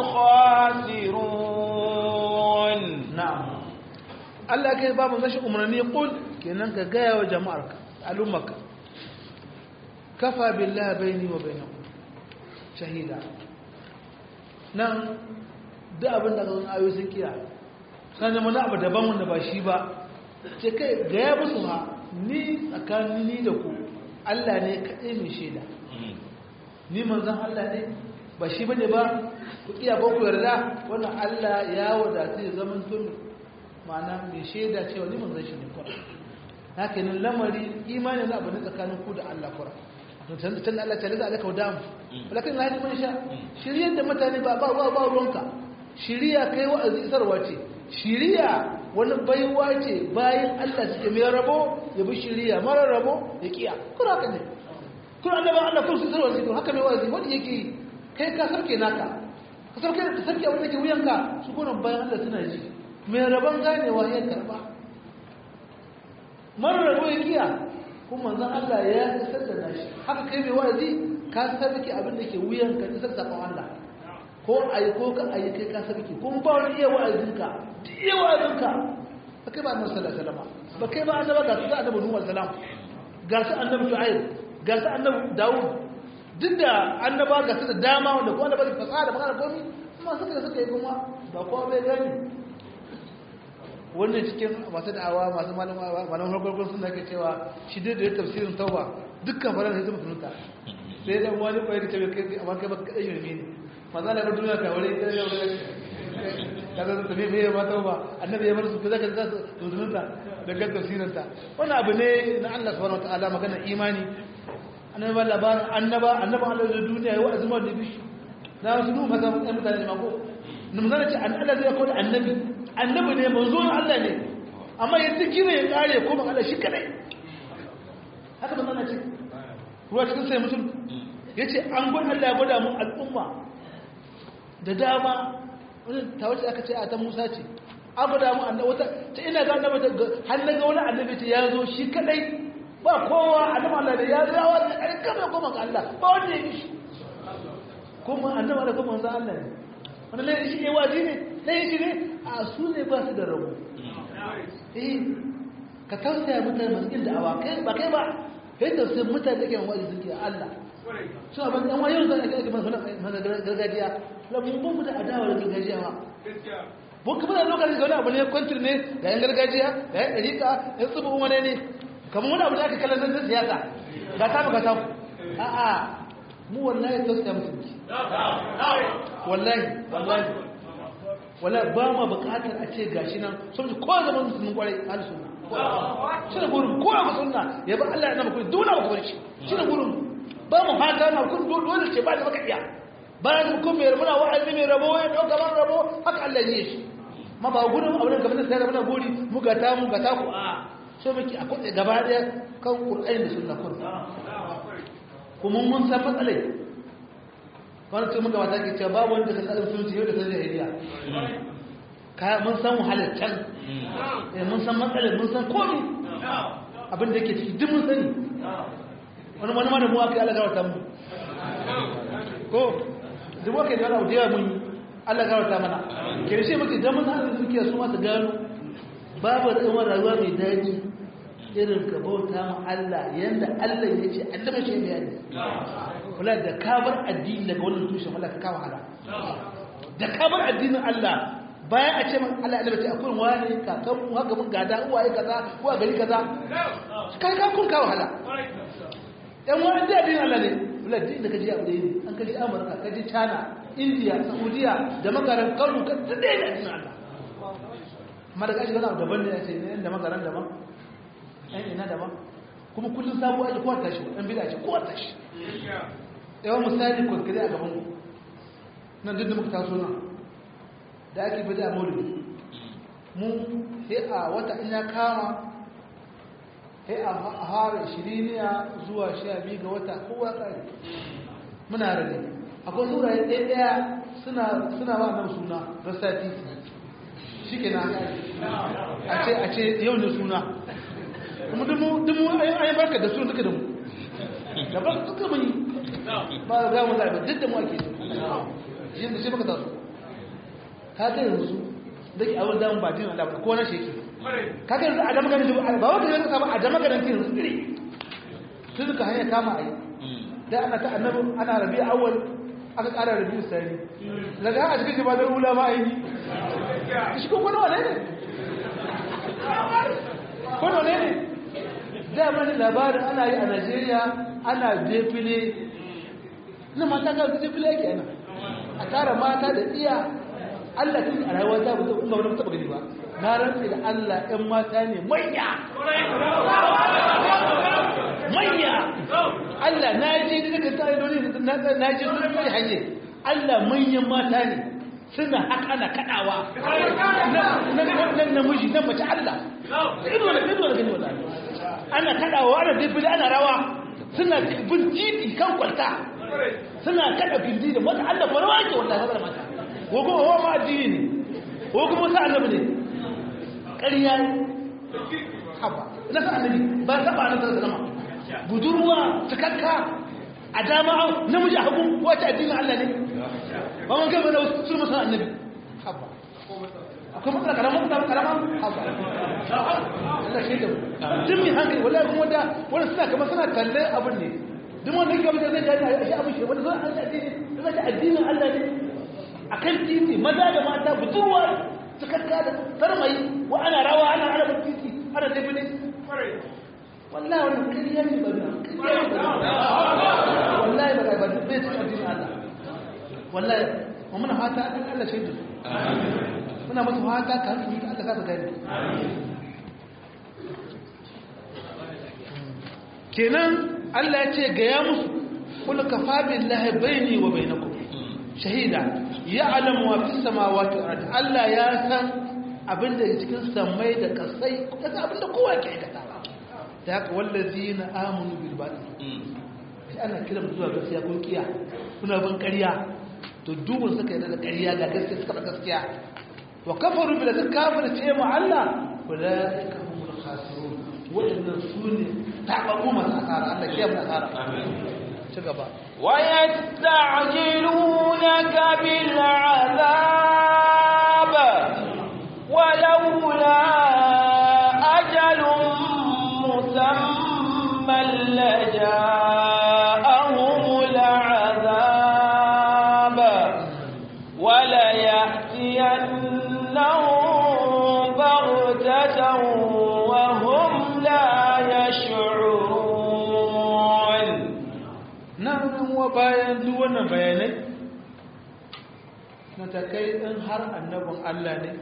[SPEAKER 1] الخاسرون
[SPEAKER 2] نعم الله كي بابا ماشي أمرني يقول كأنك جاي وجمعك علمك كفى بالله بيني وبينكم شهيدا نعم ده abin da zan ayo sun kiya sanin mana abu daban wanda ba shi ba ce kai gaya musu ha ni tsakanin ni da ku Allah ne kaɗai mai shaida ni manzan Allah ne ba shi bane ba ku iya ba ku yarda wannan Allah ya wadata ya zaman tun ma'ana mai shaida cewa ni manzan shi ne kwara haka nan lamari imanin abu ne tsakanin ku da Allah kwara don san tun Allah ta riga alaka wadamu walakin la man sha shiriyar da mutane ba ba ba ruwanka shiriya kai wa'azi isarwa ce shiriya wani baiwa ce bayan Allah suke mai rabo ya bi shiriya mara rabo ya kiya kuma haka ne kuma annaba Allah kun su sarwa zikir haka mai wazi wani yake kai ka sarke naka ka sarke ka sarke wanda ke wuyanka su kuma bayan Allah suna ji mai rabon ganewa ya karba mara rabo ya kiya kuma manzon Allah ya isar da nashi haka kai mai wazi ka sarke abin da ke wuyanka isar da sakon Allah ko ayi ko ka ayi kai ka sarki kuma ba wani iya wa'azinka iya wa'azinka ba kai ba annabi sallallahu alaihi wasallam ba kai ba annaba ga su annabi Nuhu alaihi salam ga su annabi Shu'aib ga su annabi Dawud duk da annaba ga su da dama wanda ko annaba da fasaha da magana komai kuma suka suka yi kuma ba kowa bai gani wannan cikin masu da'awa masu malaman harkokin suna ke cewa shi dai da ya tafsirin tauba dukkan faran sai zama sunanta sai dan wani kwaya da cewa kai amma kai ba ka yi ne maza da duniya ka wuri kai yau ka ga ta me me ma tauba annabi ya bar su kaza kaza su sunanta daga tafsirin ta wannan abu ne na Allah subhanahu wataala magana imani annabi ba labarin annaba annaba Allah da duniya ya wa'azi ma da bishi na wasu nu maza ɗan mutane ma ko mun zana ce Allah zai kawo annabi annabi ne manzo Allah ne amma yanzu kire ya kare ko ban Allah shi kadai haka ban Allah ce ruwa cikin sai mutum yace an gwada Allah ya gwada mu al'umma da dama wannan tawace aka ce a ta Musa ce an gwada mu annabi wata ta ina ga annabi har na ga wani annabi ce ya zo shi kadai ba kowa annabi Allah da ya zawa da karkar ko ban Allah ba wanda ya shi kuma annabi da kuma manzo Allah ne wannan lai shi ne waji ne lai shi ne a su ne ba su da rabu eh ka tausaya mutane masu yin da'awa kai ba kai ba kai tausaya mutane da ke wani suke Allah su abin dan wayo zan ga mana gargajiya la mun mu da adawa da gargajiya ba mun kuma da lokacin da wani abu ne kwantir ne ga yan gargajiya ga yan dariƙa yan tsubu wani ne kamar wani abu da aka kallon zan siyasa ga ta ga ta a a mu wallahi tausaya mutunci wallahi wallahi wallahi ba ma bukatar a ce gashi nan saboda ko zaman musulmin kwarai ahli sunna shi ne gurin ko ga sunna ya ba Allah ya nama kuri dole ba shi shi ne gurin ba mu fata na kun dole ce ba da maka iya ba da kun mai muna wa'azi mai rabo ya dauka ban rabo haka Allah ya yi shi ma ba gurin abin da gaban sai da muna guri mu ga ta mu ga ta ku a so miki a kwaɗe gaba ɗaya kan Qur'ani da sunna kun kuma mun san matsalai wani tun muka wata ke cewa babu wanda ka tsarin sunci yau da san jahiliya kaya mun san wahalar can mun san matsalar mun san komi abin da yake ciki duk mun sani wani wani ma da mu aka yi Allah gawarta mu ko duk waka yi da wani abu da yawa mun yi Allah gawarta mana ke shi muke da mun haɗin suke su masu gano babu tsawon rayuwa mai daɗi irin ka bauta ma Allah yanda Allah ya ce annaba shi ne yani kula da kabar addini daga wannan tushen Allah ka kawo hala da kabar addinin Allah bayan a ce man Allah ya ce akwai wani kakan mu haka mun gada uwaye kaza ko a gari kaza kai ka kun kawo hala dan wani da addinin Allah ne kula din da kaje abu da yi an kaje Amurka kaje China India Saudiya da makaran Kano ka tsade da addinin Allah amma da kaje wani abu daban ne ya ce ne da makaran daban ɗan ina daban kuma kullum sabu ake kowa tashi ɗan bida ce kowa tashi yawan misali kwankiri a gaban nan duk da muka taso nan da ake bida a maulidi mu sai a wata ina kama sai a fara shiriniya zuwa sha biyu ga wata kowa tsari muna rage akwai suraye ɗaya ɗaya suna ba nan suna rasati shi ke na a ce yau ne suna kuma dumu ayi barka da su duka da mu da ba duka mun yi ba ga mu zaɓe duk da mu ake shi da shi baka taso ka ga yanzu da ke awon damun ba din Allah ba ko na shi yake ka ga yanzu a dama ganin ba wanda ya saba a dama ganin yanzu dire sun duka hanya kama ayi da ana ta annabi ana rabi awwal aka ƙara rabi sani daga a cikin jibadar ulama ayi shi ko wani wane ne ko ne ne da mani labarin ana yi a Najeriya ana defile na mata ga defile yake ana a tara mata da iya Allah tun a rayuwa ta buta kuma wani taba gani ba na rantsi da Allah ɗan mata ne manya manya Allah na je daga ta yi dole na je sun kai hanye Allah manyan mata ne suna haka ana kadawa nan namiji nan mace Allah ido da ido da gani wallahi ana kadawa ana dibili ana rawa suna bin titi kan kwalta suna kada bindi da mata Allah ba rawa ke wallahi ba mata ko kuma wa ma addini ne ko kuma sa annabi ne ƙarya haba na sa annabi ba saba na sallama budurwa cikakka a jama'an namiji hagu wata addinin Allah ne ba mun gaba da su musan annabi haba akwai matsala karaman matsala karaman haba Allah shi da duk mai hankali wallahi kuma da wani suna kamar suna talle abin ne duk wanda yake abin da zai gani a shi abin shi wanda zai an addini zai addinin Allah ne akan titi maza da mata budurwa cikakka da tarmai wa ana rawa ana arabin titi ana tafi ne wallahi wani kariya ne ba na wallahi ba ba bai cikin addinin Allah wallahi mu muna fata Allah shaidu muna musu fata kan su ta Allah ka gani kenan Allah ya ce ga ya musu kul kafa billahi baini wa bainakum shahida ya'lamu ma fis samawati wal ardi Allah ya san abinda cikin samai da kasai kaga abinda kowa ke aikata da haka wallazina amanu bil batil shi ana kira zuwa gaskiya ko kiya kuna bin ƙarya to dubun suka yarda da ƙarya ga gaskiya suka da gaskiya wa kafaru bil kafir ce mu Allah ulaika humul khasirun wadannan sune tababu masu asara Allah kiyaye mu asara amin ci gaba
[SPEAKER 1] wa yasta'jilunaka bil azab walaula ajalun musamma laja'ahumul azab wala ya'tiyannahum baghtatan wa hum la yash'urun.
[SPEAKER 2] nan wa bayan duk wannan bayanai na takai din har annabin Allah ne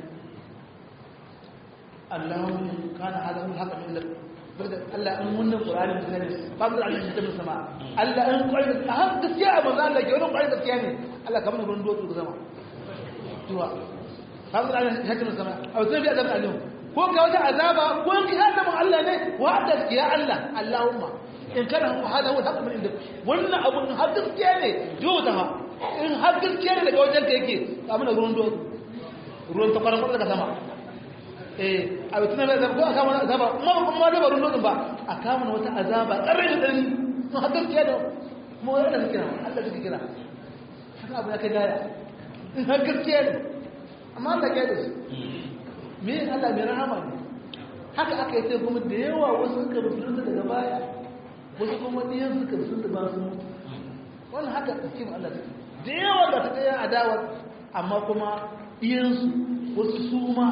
[SPEAKER 2] Allahumma kana hada haka min Allah in wannan Qur'ani misali fadl Allah shi ta sama Allah in Qur'ani har gaskiya a manzo Allah ke wannan Qur'ani gaskiya ne Allah kamar gurin dotu da sama tuwa fadl Allah shi ta sama a sai bi azab Allah ko ga wata azaba ko in ki hada mun Allah ne wa da ya Allah Allahumma in kana hada huwa haka min inda wannan abun har gaskiya ne jo da ma in har gaskiya ne daga wajen ka yake kamar gurin dotu ruwan ta fara daga sama eh a bituna da ko aka mana azaba kuma kuma da barun nodin ba aka mana wata azaba karre da dan mu har gaskiya da mu wanda kike kira Allah kike kira haka abu ya kai daya in har gaskiya ne amma Allah ya da me Allah mai rahama ne haka aka yi sai kuma da yawa wasu suka musulunta daga baya wasu kuma diyan suka musulunta ba su mutu wannan haka cikin Allah da yawa da ta kai adawa amma kuma iyansu wasu su ma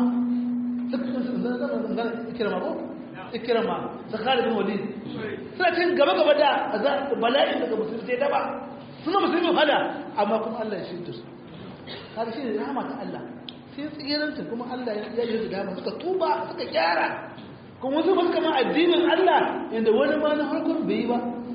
[SPEAKER 2] ikirama ko ikirama zakari bin walid suna cikin gaba gaba da bala'in daga musulmi sai daba suna musulmi hada amma kuma Allah ya shirta su kaga shi ne rahama ta Allah sai tsiranta kuma Allah ya yi da dama suka tuba suka gyara kuma wasu ba kama addinin Allah inda wani ma na harkar bai yi ba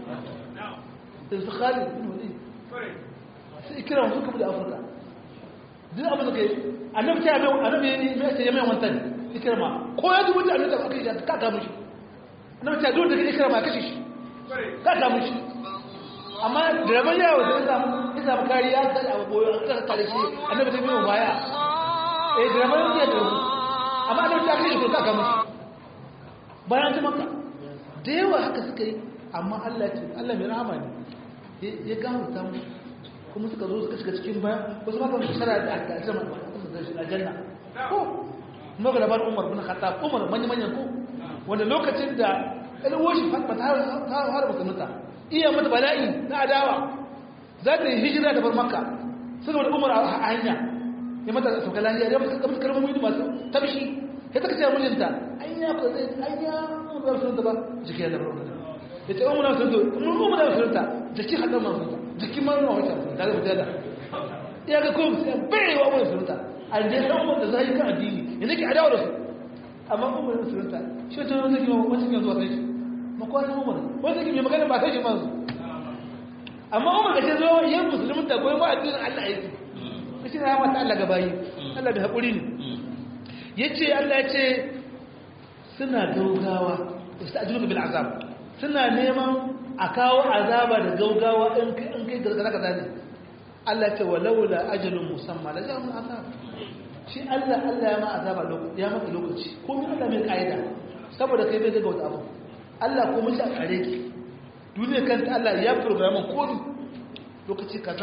[SPEAKER 2] da zakari bin walid sai ikirama suka bude Afirka duk abin da kai annabi ta yi annabi ne mai sai mai wantan ikirma ko ya dubu da annabi aka yi ka ka mushi annabi ta dole da ikirma kashe shi ka ka mushi amma da rabon yawo da samu ya samu kariya da abu boyo aka kare shi annabi ta biyo baya eh da rabon ya da amma annabi ta kashe shi ka ka mushi bayan ta maka da yawa haka suka yi amma Allah ce Allah mai rahama ne ya gafarta mu kuma suka zo suka shiga cikin baya wasu maka su shara da aka zama a janna ko maga labar umar bin khattab umar manyan manyan ko wanda lokacin da alwoshi fatma ta har musulunta iya mata bala'i na adawa za ta yi hijira da bar makka saboda umar a hanya ya mata sauka lahiya ya mata kamar kalmomi masu tabshi ya ta kace mijinta anya ba zai anya ba musulunta ba jiki ya labar umar ya ce umar musulunta umar musulunta jiki haddan musulunta jikin maruna wata da zai fita da ya ga kuma sai bai wa umar musulunta a da san wanda zai kan addini ya nake adawa da su amma umar musulunta shi ta wanda ke wanda ke zuwa kai shi makwatin umar wanda ke mai magana ba kai shi manzu amma umar da ke zo yin musulunta goyi ba addinin Allah yake shi ne ya mata Allah ga bayi Allah bai haƙuri ne yace Allah ya ce suna gaugawa ista'jilu bil azab suna neman a kawo azaba da gaugawa in kai gargara kaza ne Allah ce walaula ajalun musamma la ja'a azab shi Allah Allah ya ma azaba lokaci ya maka lokaci ko min Allah mai kaida saboda kai bai ga wata abu Allah ko mun shi a tsare ki duniya kanta Allah ya program ko lokaci kaza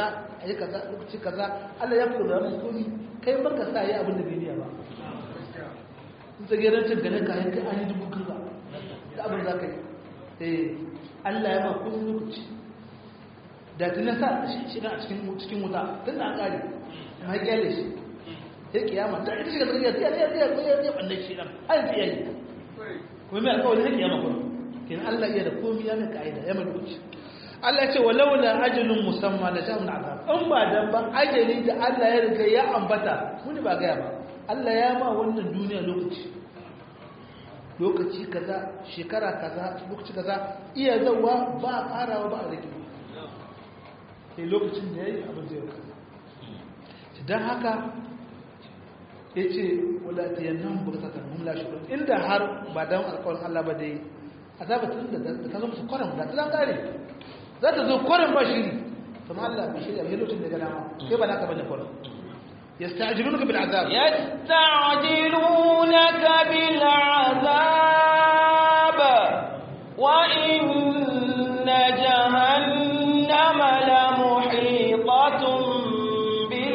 [SPEAKER 2] a yi kaza lokaci kaza Allah ya fi da wani komi kai baka sa yi abin da bai niyya ba in tsagerancin gane ka yi kai an yi dubu kaza da abin za ka yi eh Allah ya ba komi lokaci da tunan sa shi na cikin wuta tun da an kare ma kyale shi sai kiyama ta ita shiga tsariya ya ya ya ya ya banne shi nan har sai yayi kuma mai alƙawari sai kiyama kuma kin Allah iya da komi ya mai kaida ya mai lokaci Allah ya ce walaula ajalun musamma la ja'un azab in ba dan ba ajali da Allah ya riga ya ambata muni ba ga ya ba Allah ya ma wannan duniya lokaci lokaci kaza shekara kaza lokaci kaza iya zawa ba karawa ba a rike sai lokacin da yayi abin zai kaza dan haka yace wala tayannan bukatan hum la shurun inda har ba dan alƙawarin Allah ba dai azabatun da ta zo musu kwaram da ta kare za ta zo kwaram ba shiri kuma Allah bai shirya bai lokacin da ga dama sai ba naka bane kwaram yasta'jilunaka bil azab
[SPEAKER 1] yasta'jilunaka bil azab wa inna jahannama la muhitatun bil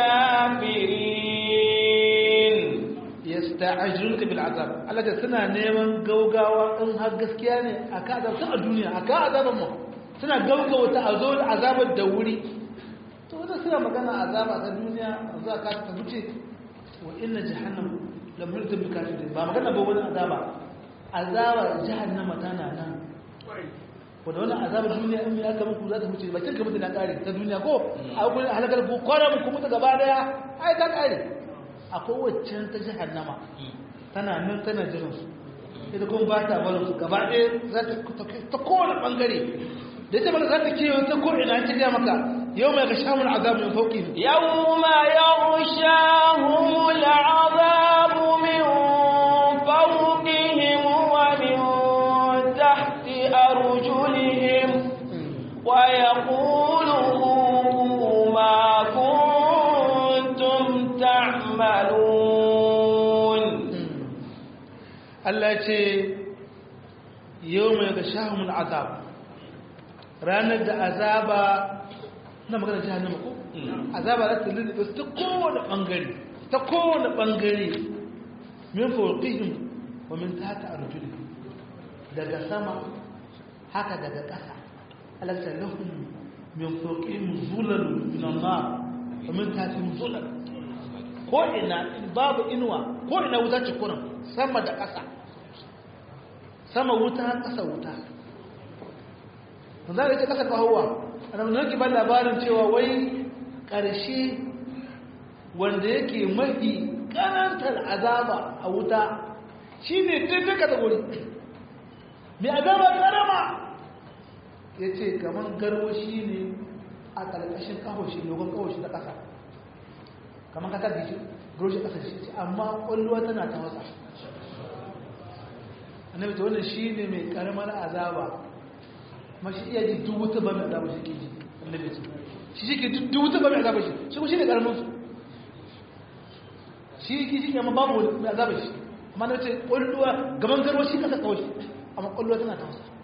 [SPEAKER 1] kafirin
[SPEAKER 2] yasta'jilunaka bil azab Allah ta suna neman gaugawa in har gaskiya ne aka azab a duniya aka azaban mu suna gaugauta a zo azabar da wuri to wanda suna magana azaba ta duniya za ka ta wuce wa inna jahannam la mulku bil kafirin ba magana ba wani azaba azaba jahannama tana nan wanda wannan azabar duniya in ya aka muku za ta wuce bakin ka mutu na kare ta duniya ko a gurin halakar ku kwara muku mutu gaba daya ai ta kare akwai waccan ta jahannama tana nan tana jiran su ita kuma ba ta barin su gaba daya za ta ta kowane bangare da ita bala za ta kewa ta ko'ina ta gaya maka yau mai ga shamun azabu min fauki
[SPEAKER 1] yau ma yau shahun azabu min faukihim wa min tahti arjulihim wa yaqulu ma kuntum ta'malun
[SPEAKER 2] Allah ce yau mai ga shamun azabu ranar da azaba na magana jahannama ko azaba za ta lullube ta kowane bangare ta kowane bangare min fawqihim wa min tahti arjulihim daga sama haka daga ƙasa alaka lahum min fawqihim zulal min an-nar wa min tahtihim zulal ko ina babu inuwa ko ina wuta ce kuran sama da ƙasa sama wuta ƙasa wuta za a ce kasa kawowa a nan nake ba labarin cewa wai ƙarshe wanda yake mafi ƙanantar azaba a wuta shi ne daidai kategori mai azaba ƙarama ya ce kamar garwa shi ne a ƙarƙashin ƙahoshi lokacin ƙahoshi na ƙasa kamar ka tafi shi garwashi ƙasa shi amma ƙwallowa tana ta wasa annabi ta wannan shi ne mai ƙaramar azaba mashi iya ji duk wuta ba mai azaba shi ke ji annabi ce shi shi ke duk wuta ba mai azaba shi shi ko shi ne karamin su shi ke shi ke amma babu mai azaba shi amma na ce ƙwalluwa gaban garwa shi kasa kawai amma ƙwalluwa tana ta wasa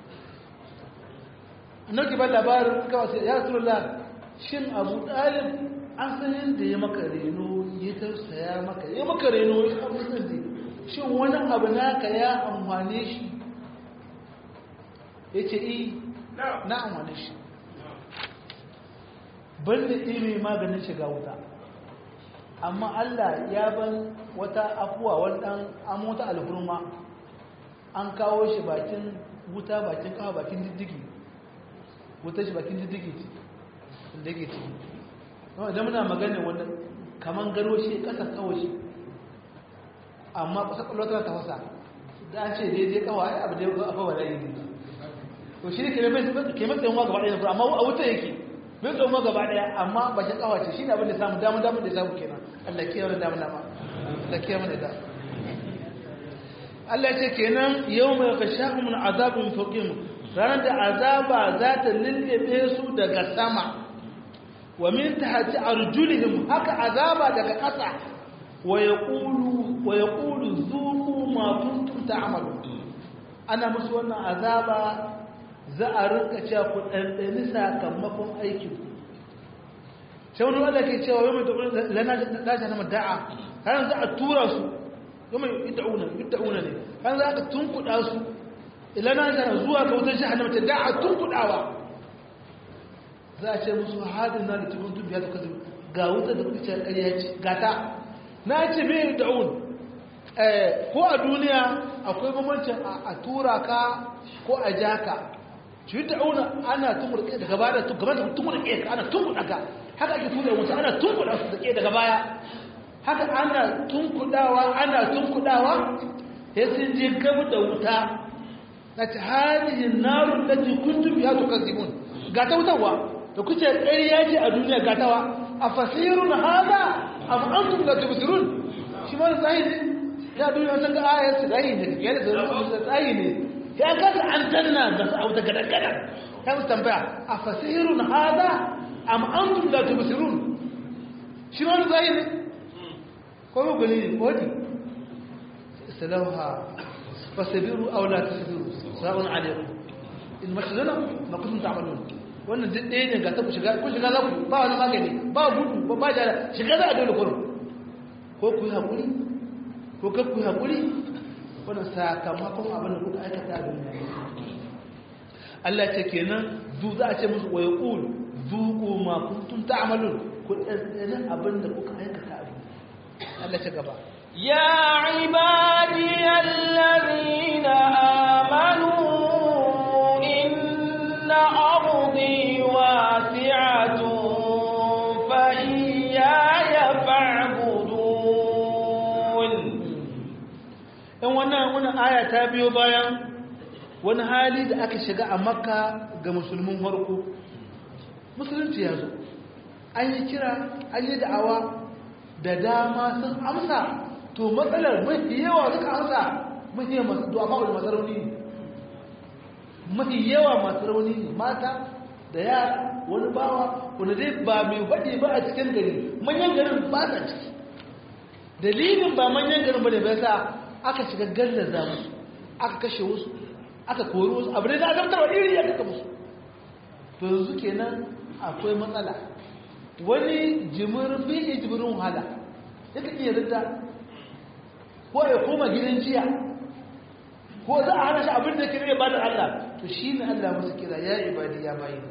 [SPEAKER 2] annabi ba labarin kawai sai ya rasulullah shin abu ɗalib an san yadda ya maka reno ya tausaya maka ya maka reno ya abu san dai shin wani abu naka ya amfane shi ya ce yi na amfane shi ban da iri maganin shiga wuta amma Allah ya ban wata afuwa wani ɗan amota alhurma an kawo shi bakin wuta bakin kawo bakin diddigi wuta shi bakin diddigi da ke ciki idan muna magana wanda kaman garo shi ƙasa kawo shi amma kusa kwallotar ta wasa da an ce daidai kawo ai abu da ya afa wa layi ne to shi ne ke mai tsayin wa gaba ɗaya amma a wuta yake mai tsayin wa gaba ɗaya amma ba shi kawo ce shi ne abin da samu damar damar da samu kenan Allah ke yawon damar dama Allah ke yawon da Allah ce kenan yau mai kashahu mun azabun fauqihim ranar da azaba za ta lullube su daga sama wa min tahti arjulihim haka azaba daga ƙasa wa yaqulu wa yaqulu zuqu ma kuntum ta'malun ana musu wannan azaba za a rinka cewa ku dandani sakamakon aikin sai wani wanda ke cewa yau mai da lana da jahannama da'a har za a tura su yau mai yad'una yad'una ne har za ka tunkuda su ilana da zuwa ga wutar jahannama ta da'a tunkudawa za a ce musu hadin na da tukun dubiya da kazu ga wutar da kuke cewa ƙarya ce gata na ce me yad'un eh ko a duniya akwai bambancin a tura ka ko a jaka shi da'una ana tumurke daga baya da gaba da tumurke ka ana tunkuda ka haka ake tura wuta ana tunkuda su dake daga baya haka ana tunkudawa ana tunkudawa sai sun je gaba da wuta lati hadihi narun lati kuntum biha tukazibun ga ta wutarwa da kuce ƙarya ce a duniya ga tawa afasirun hada am antum la tubsirun shi ma zahiri ya duniya sun ga ayat zahiri ne ke da zuwa zahiri ne ya kaga an danna da su auta gada gada ya mu tambaya afasirun hada am antum la tubsirun shi ma zahiri ko ko gani wadi salawha fasabiru aw la tasbiru sa'un alaykum in mashdana ma kuntum ta'malun wannan duk ɗaya ne ga ta ku shiga ku shiga za ku ba wani magani ba gudu ba ba jara shiga za a dole kurum ko ku yi haƙuri ko kar ku yi haƙuri wannan sakamakon abin da kuka aikata a duniya Allah ce kenan zu za a ce musu wa yaqul zuqu ma kuntum ta'malun ku ɗanɗana abin da kuka aikata a duniya Allah ce gaba
[SPEAKER 1] يا عبادي الذين آمنوا إن أرضي واسعة فإياي فاعبدون
[SPEAKER 2] in wannan wannan aya ta biyo bayan wani hali da aka shiga a makka ga musulmin farko musulunci ya zo an yi kira an yi da'awa da dama sun amsa to matsalar mafi yawa suka amsa mafi yawa masu du'a ma'ul masu rauni ne mafi yawa masu rauni ne mata da yara wani bawa wanda dai ba mai faɗi ba a cikin gari manyan garin ba sa ciki dalilin ba manyan garin ba ne bai sa aka shiga gallaza musu aka kashe wasu aka kori wasu abu ne da aka fitarwa iri ya kaka musu to yanzu kenan akwai matsala wani jimirin bai iya jimirin wahala ya ka iya rinta ko ya koma gidan jiya ko za a hana shi abin da kira ya bada Allah to shi ne Allah masu kira ya ibadi ya bayi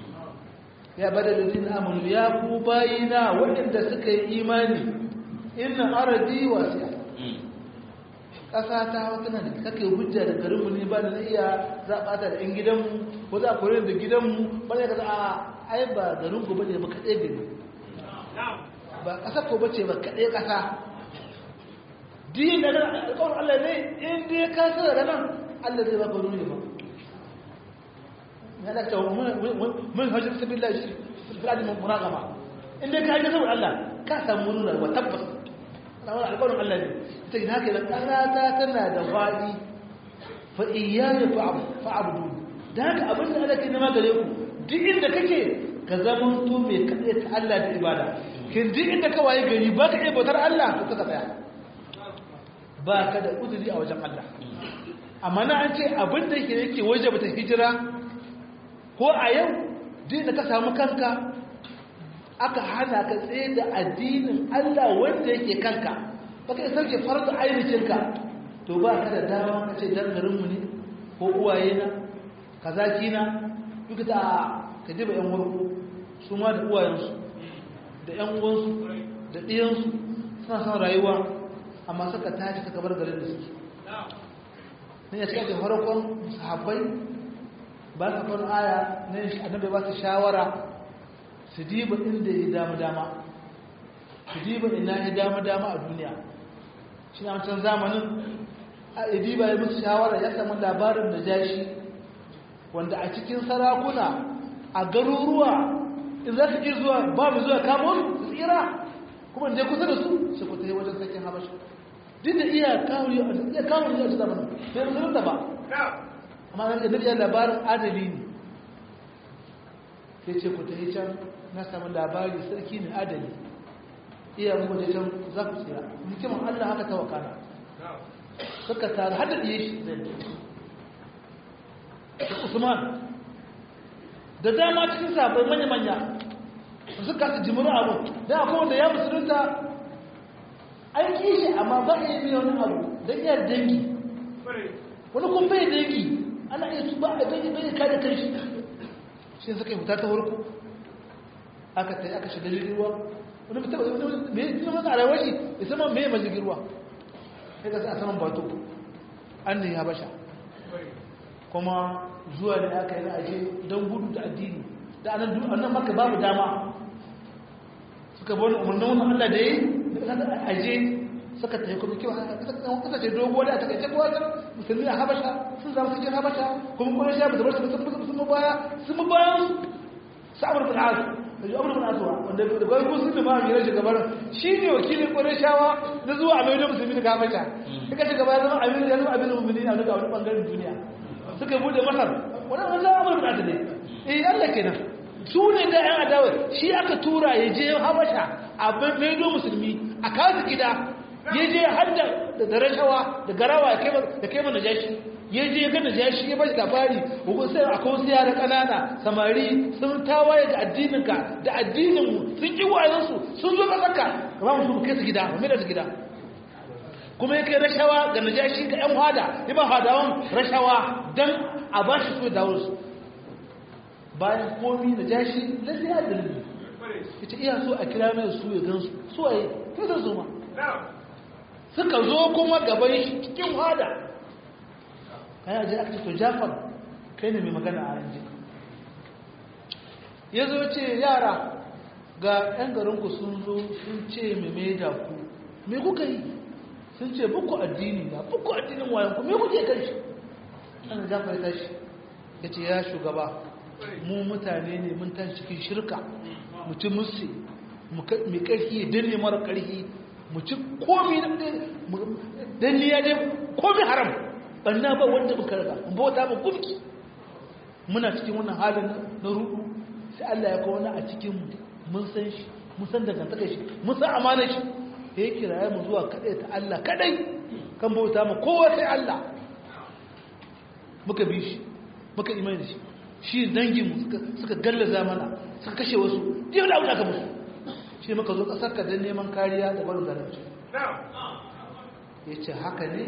[SPEAKER 2] ya bada da jin amonu ya ku bayina waɗanda suka yi imani inna aradi wasiya ƙasa ta wata na da kake hujja da garinmu ne ba da na iya zaɓa ta da ‘yan gidanmu ko za a kore da gidanmu ba ne ka za a ai ba garin ku bane ba kaɗai gari ba ƙasa ko bace ba kaɗai ƙasa din da alƙawar Allah ne in dai ka sa daga nan Allah zai baka nuni ba ya da cewa mun hajjar sabi Allah shi fulani mun muragama in dai ka hajjar saboda Allah ka samu nuna wa tabbas alƙawarin Allah ne ita ina ke da ƙarata tana da faɗi fa iyaya fa'abudu da haka abin da Allah ke nema gare ku duk inda kake ka zama to mai kaɗai ta Allah da ibada kin duk inda ka waye gari ba ka iya bautar Allah ko ka tsaya ba ka da uzuri a wajen Allah amma na an ce abin da yake yake waje bata hijira ko a yau duk da ka samu kanka aka hana ka tsaye da addinin Allah wanda yake kanka baka isar ke farta ainihinka to ba ka da dama ka ce dan garinmu ne ko uwaye na kazaki na duk da ka diba yan warko su ma da uwayensu da yan uwansu da ɗiyansu suna son rayuwa amma suka tashi suka bar garin da suke ne ya cikin farkon sahabbai ba ka kan aya ne annabi ba su shawara su diba inda ya dama dama su diba ina ya dama dama a duniya shi na wancan zamanin a diba ya musu shawara ya samu labarin da jashi wanda a cikin sarakuna a garuruwa in za su ji zuwa ba mu zuwa kamo su tsira kuma je kusa da su su ku tafi wajen sakin habashi duk da iya kawo yi a kawo yi a zamanin sai musulun da ba amma na da nufiyar labarin adali ne sai ce ku tafi can na samu labari sarki ne adali iya mu waje can za ku tsira hikiman Allah haka ta wakana suka taru har da ɗiye shi zai da Usman da dama cikin sabai manya-manya suka kasa jimurin abu dan akwai wanda ya musulunta an ki shi amma ba ya yi wani abu dan iya dangi wani kun bai dangi ana iya su ba a dangi bai kada kan shi shi suka yi fita ta farko aka ta aka shiga jirgin ruwa wani mutum wani me yi masa a rayuwar shi ya sama me ma jirgin ruwa sai ka sa a saman bato an ne ya basha kuma zuwa da aka yi na aje don gudu da addini da annan maka babu dama suka bi wani umarnin wani Allah da ya yi aje suka tafi kuma kyau a kasashe doguwa da a takaice kowa kan musulmi a habasha sun zama cikin habasha kuma kuma shi ya bata barsa sun mu baya sun mu bayan sa'amur bin azu da ji amur bin azuwa wanda da bai ko sun da ma mai rashin gabar shi ne wakilin kwanar shawa na zuwa a maido musulmi daga habasha suka shiga baya zama abin ya zama abin mummuni a daga wani bangaren duniya suka bude masar wani wannan amur bin azu ne eh Allah kenan su ne da yan adawa shi aka tura ya je habasha a maido musulmi a kasu gida ya je har da rashawa da garawa da kai mana jashi ya je ga da jashi ya bashi labari hukun sai akwai wasu yara ƙanana samari sun tawaye da addininka da addininmu sun ƙi wayansu sun zo ƙasarka ba mu su kai su gida mai da su gida kuma ya kai rashawa ga najashi ga yan hada ya ba hadawan rashawa don a ba shi su ya dawo su bayan komi najashi lalle ya dalili ita iya so a kira mai su ya gansu su waye kai da su ma suka zo kuma gaban shi cikin hada kayan ajiye aka ce to jafar kai ne mai magana a yanzu ya zo ce yara ga 'yan garinku sun zo sun ce mai mai da ku me kuka yi sun ce buku addini na buku addinin wayanku me kuke kan shi ana jafar ya tashi ya ce ya shugaba mu mutane ne mun tashi cikin shirka mutum musu mai ƙarfi ya danne mara ƙarfi mu ci komi dan ni ya dai komi haram banna ba wanda muka raga mun bauta mu gumki muna cikin wannan halin na rudu sai Allah ya kawo wani a cikin mu mun san shi mun san dangantaka shi mun san amana shi da ya kiraye mu zuwa kadai ta Allah kadai kan bauta mu kowa sai Allah muka bi shi muka imani da shi shi dangin mu suka suka gallaza mana suka kashe wasu dai wala aka musu shi muka zo kasarka don neman kariya da barin zalunci ya ce haka ne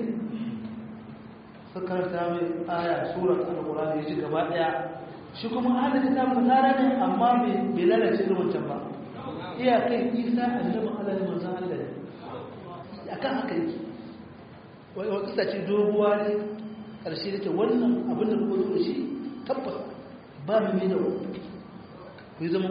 [SPEAKER 2] sukarta mai aya surar al-qur'ani ya ji gaba daya shi kuma ahalin ta fasara ne amma bai lalace da wancan ba iya kai isa annabi Allah ne manzon Allah ne akan haka yake wai kisa ce doguwa ne karshe yake wannan abin da kuka zo da shi tabbas ba mu ne da ku zama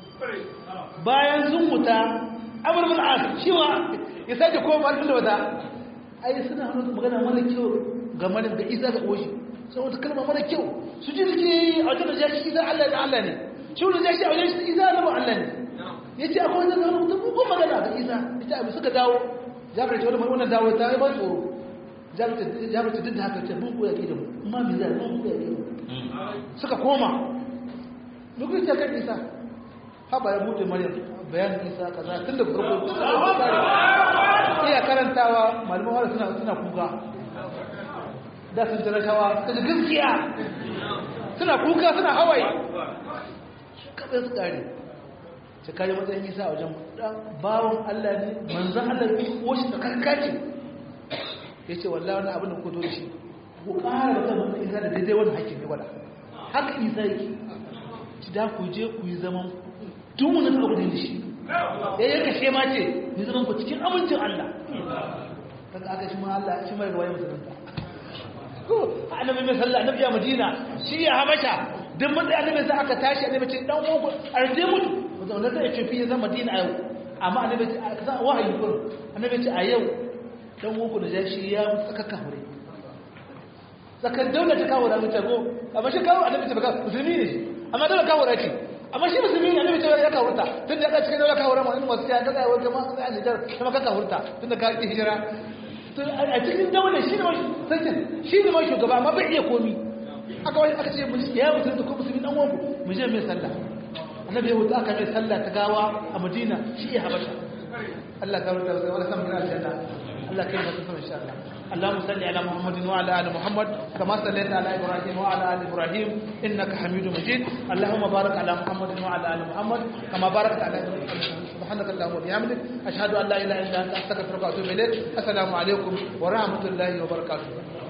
[SPEAKER 2] bayan sun wuta amur bin as shi ma ya sake koma alfin da wata ai suna hannun magana mara kyau ga malin da isa ga oshi sai wata kalma mara kyau su ji suke a wajen da jashi isa allah da allah ne shi wani jashi a wajen shi isa na ba allah ne ya ce akwai wani zama mutum ko magana ga isa ya ce abu suka dawo jafar ce wani wannan dawo ta yi ba tsoro jafar ce duk da haka ce mun koya ke da mu amma mai zai mun koya ke da mu suka koma duk da kan isa haba ya bude maryam bayanin isa kaza tun da farko iya karantawa malaman wala suna suna kuka da sun tara shawa kaje gaskiya suna kuka suna hawaye kaza su kare sai kaje matsayin isa a wajen bawon Allah ne manzon Allah ne ko shi takarkace yace wallahi wannan abin da kuka zo da shi ku ƙara da manzon isa da daidai wannan hakki ne wala haka isa yake ci da ku je ku yi zaman tun wani abu da shi ya yi kashe ma ce ni zaman ku cikin abincin Allah daga aka shi ma Allah shi mai gawaye musulunta ko annabi mai sallah annabi ya madina shi ya habasha duk mun da annabi sai aka tashi annabi ce dan uku arje mutu wanda wanda zai ce fi zan madina a yau amma annabi ce aka sa wahayi kun annabi ce a yau dan uku da jashi ya saka kafure zakar daula ta kawo da mutago amma shi kawo annabi ce baka musulmi ne amma daula kawo da ce amma shi musulmi ne annabi cewa ya kawurta tun da ya cikin daula kawura ma in wasu ya kaza wai kuma sai an jijar kuma ka kawurta tun da ka ki hijira to a cikin daula shi ne mai sakin shi ne mai shugaba amma bai iya komi aka wai aka ce ya mutum da ko musulmi dan wanku mu je mai sallah annabi ya wuce aka mai sallah ta gawa a Madina shi ya habasha Allah ka rubuta sai wala san bin aljanna Allah kai mu sama insha Allah Allahumma salli ala Muhammadin wa ala ali Muhammad kama sallaita ala Ibrahim wa ala ali Ibrahim innaka Hamidum Majid Allahumma barik ala Muhammadin wa ala ali Muhammad kama barakta ala Ibrahim subhanaka Allahumma wa bihamdik ashhadu an la ilaha illa anta astaghfiruka wa atubu ilayk assalamu alaikum wa rahmatullahi wa barakatuh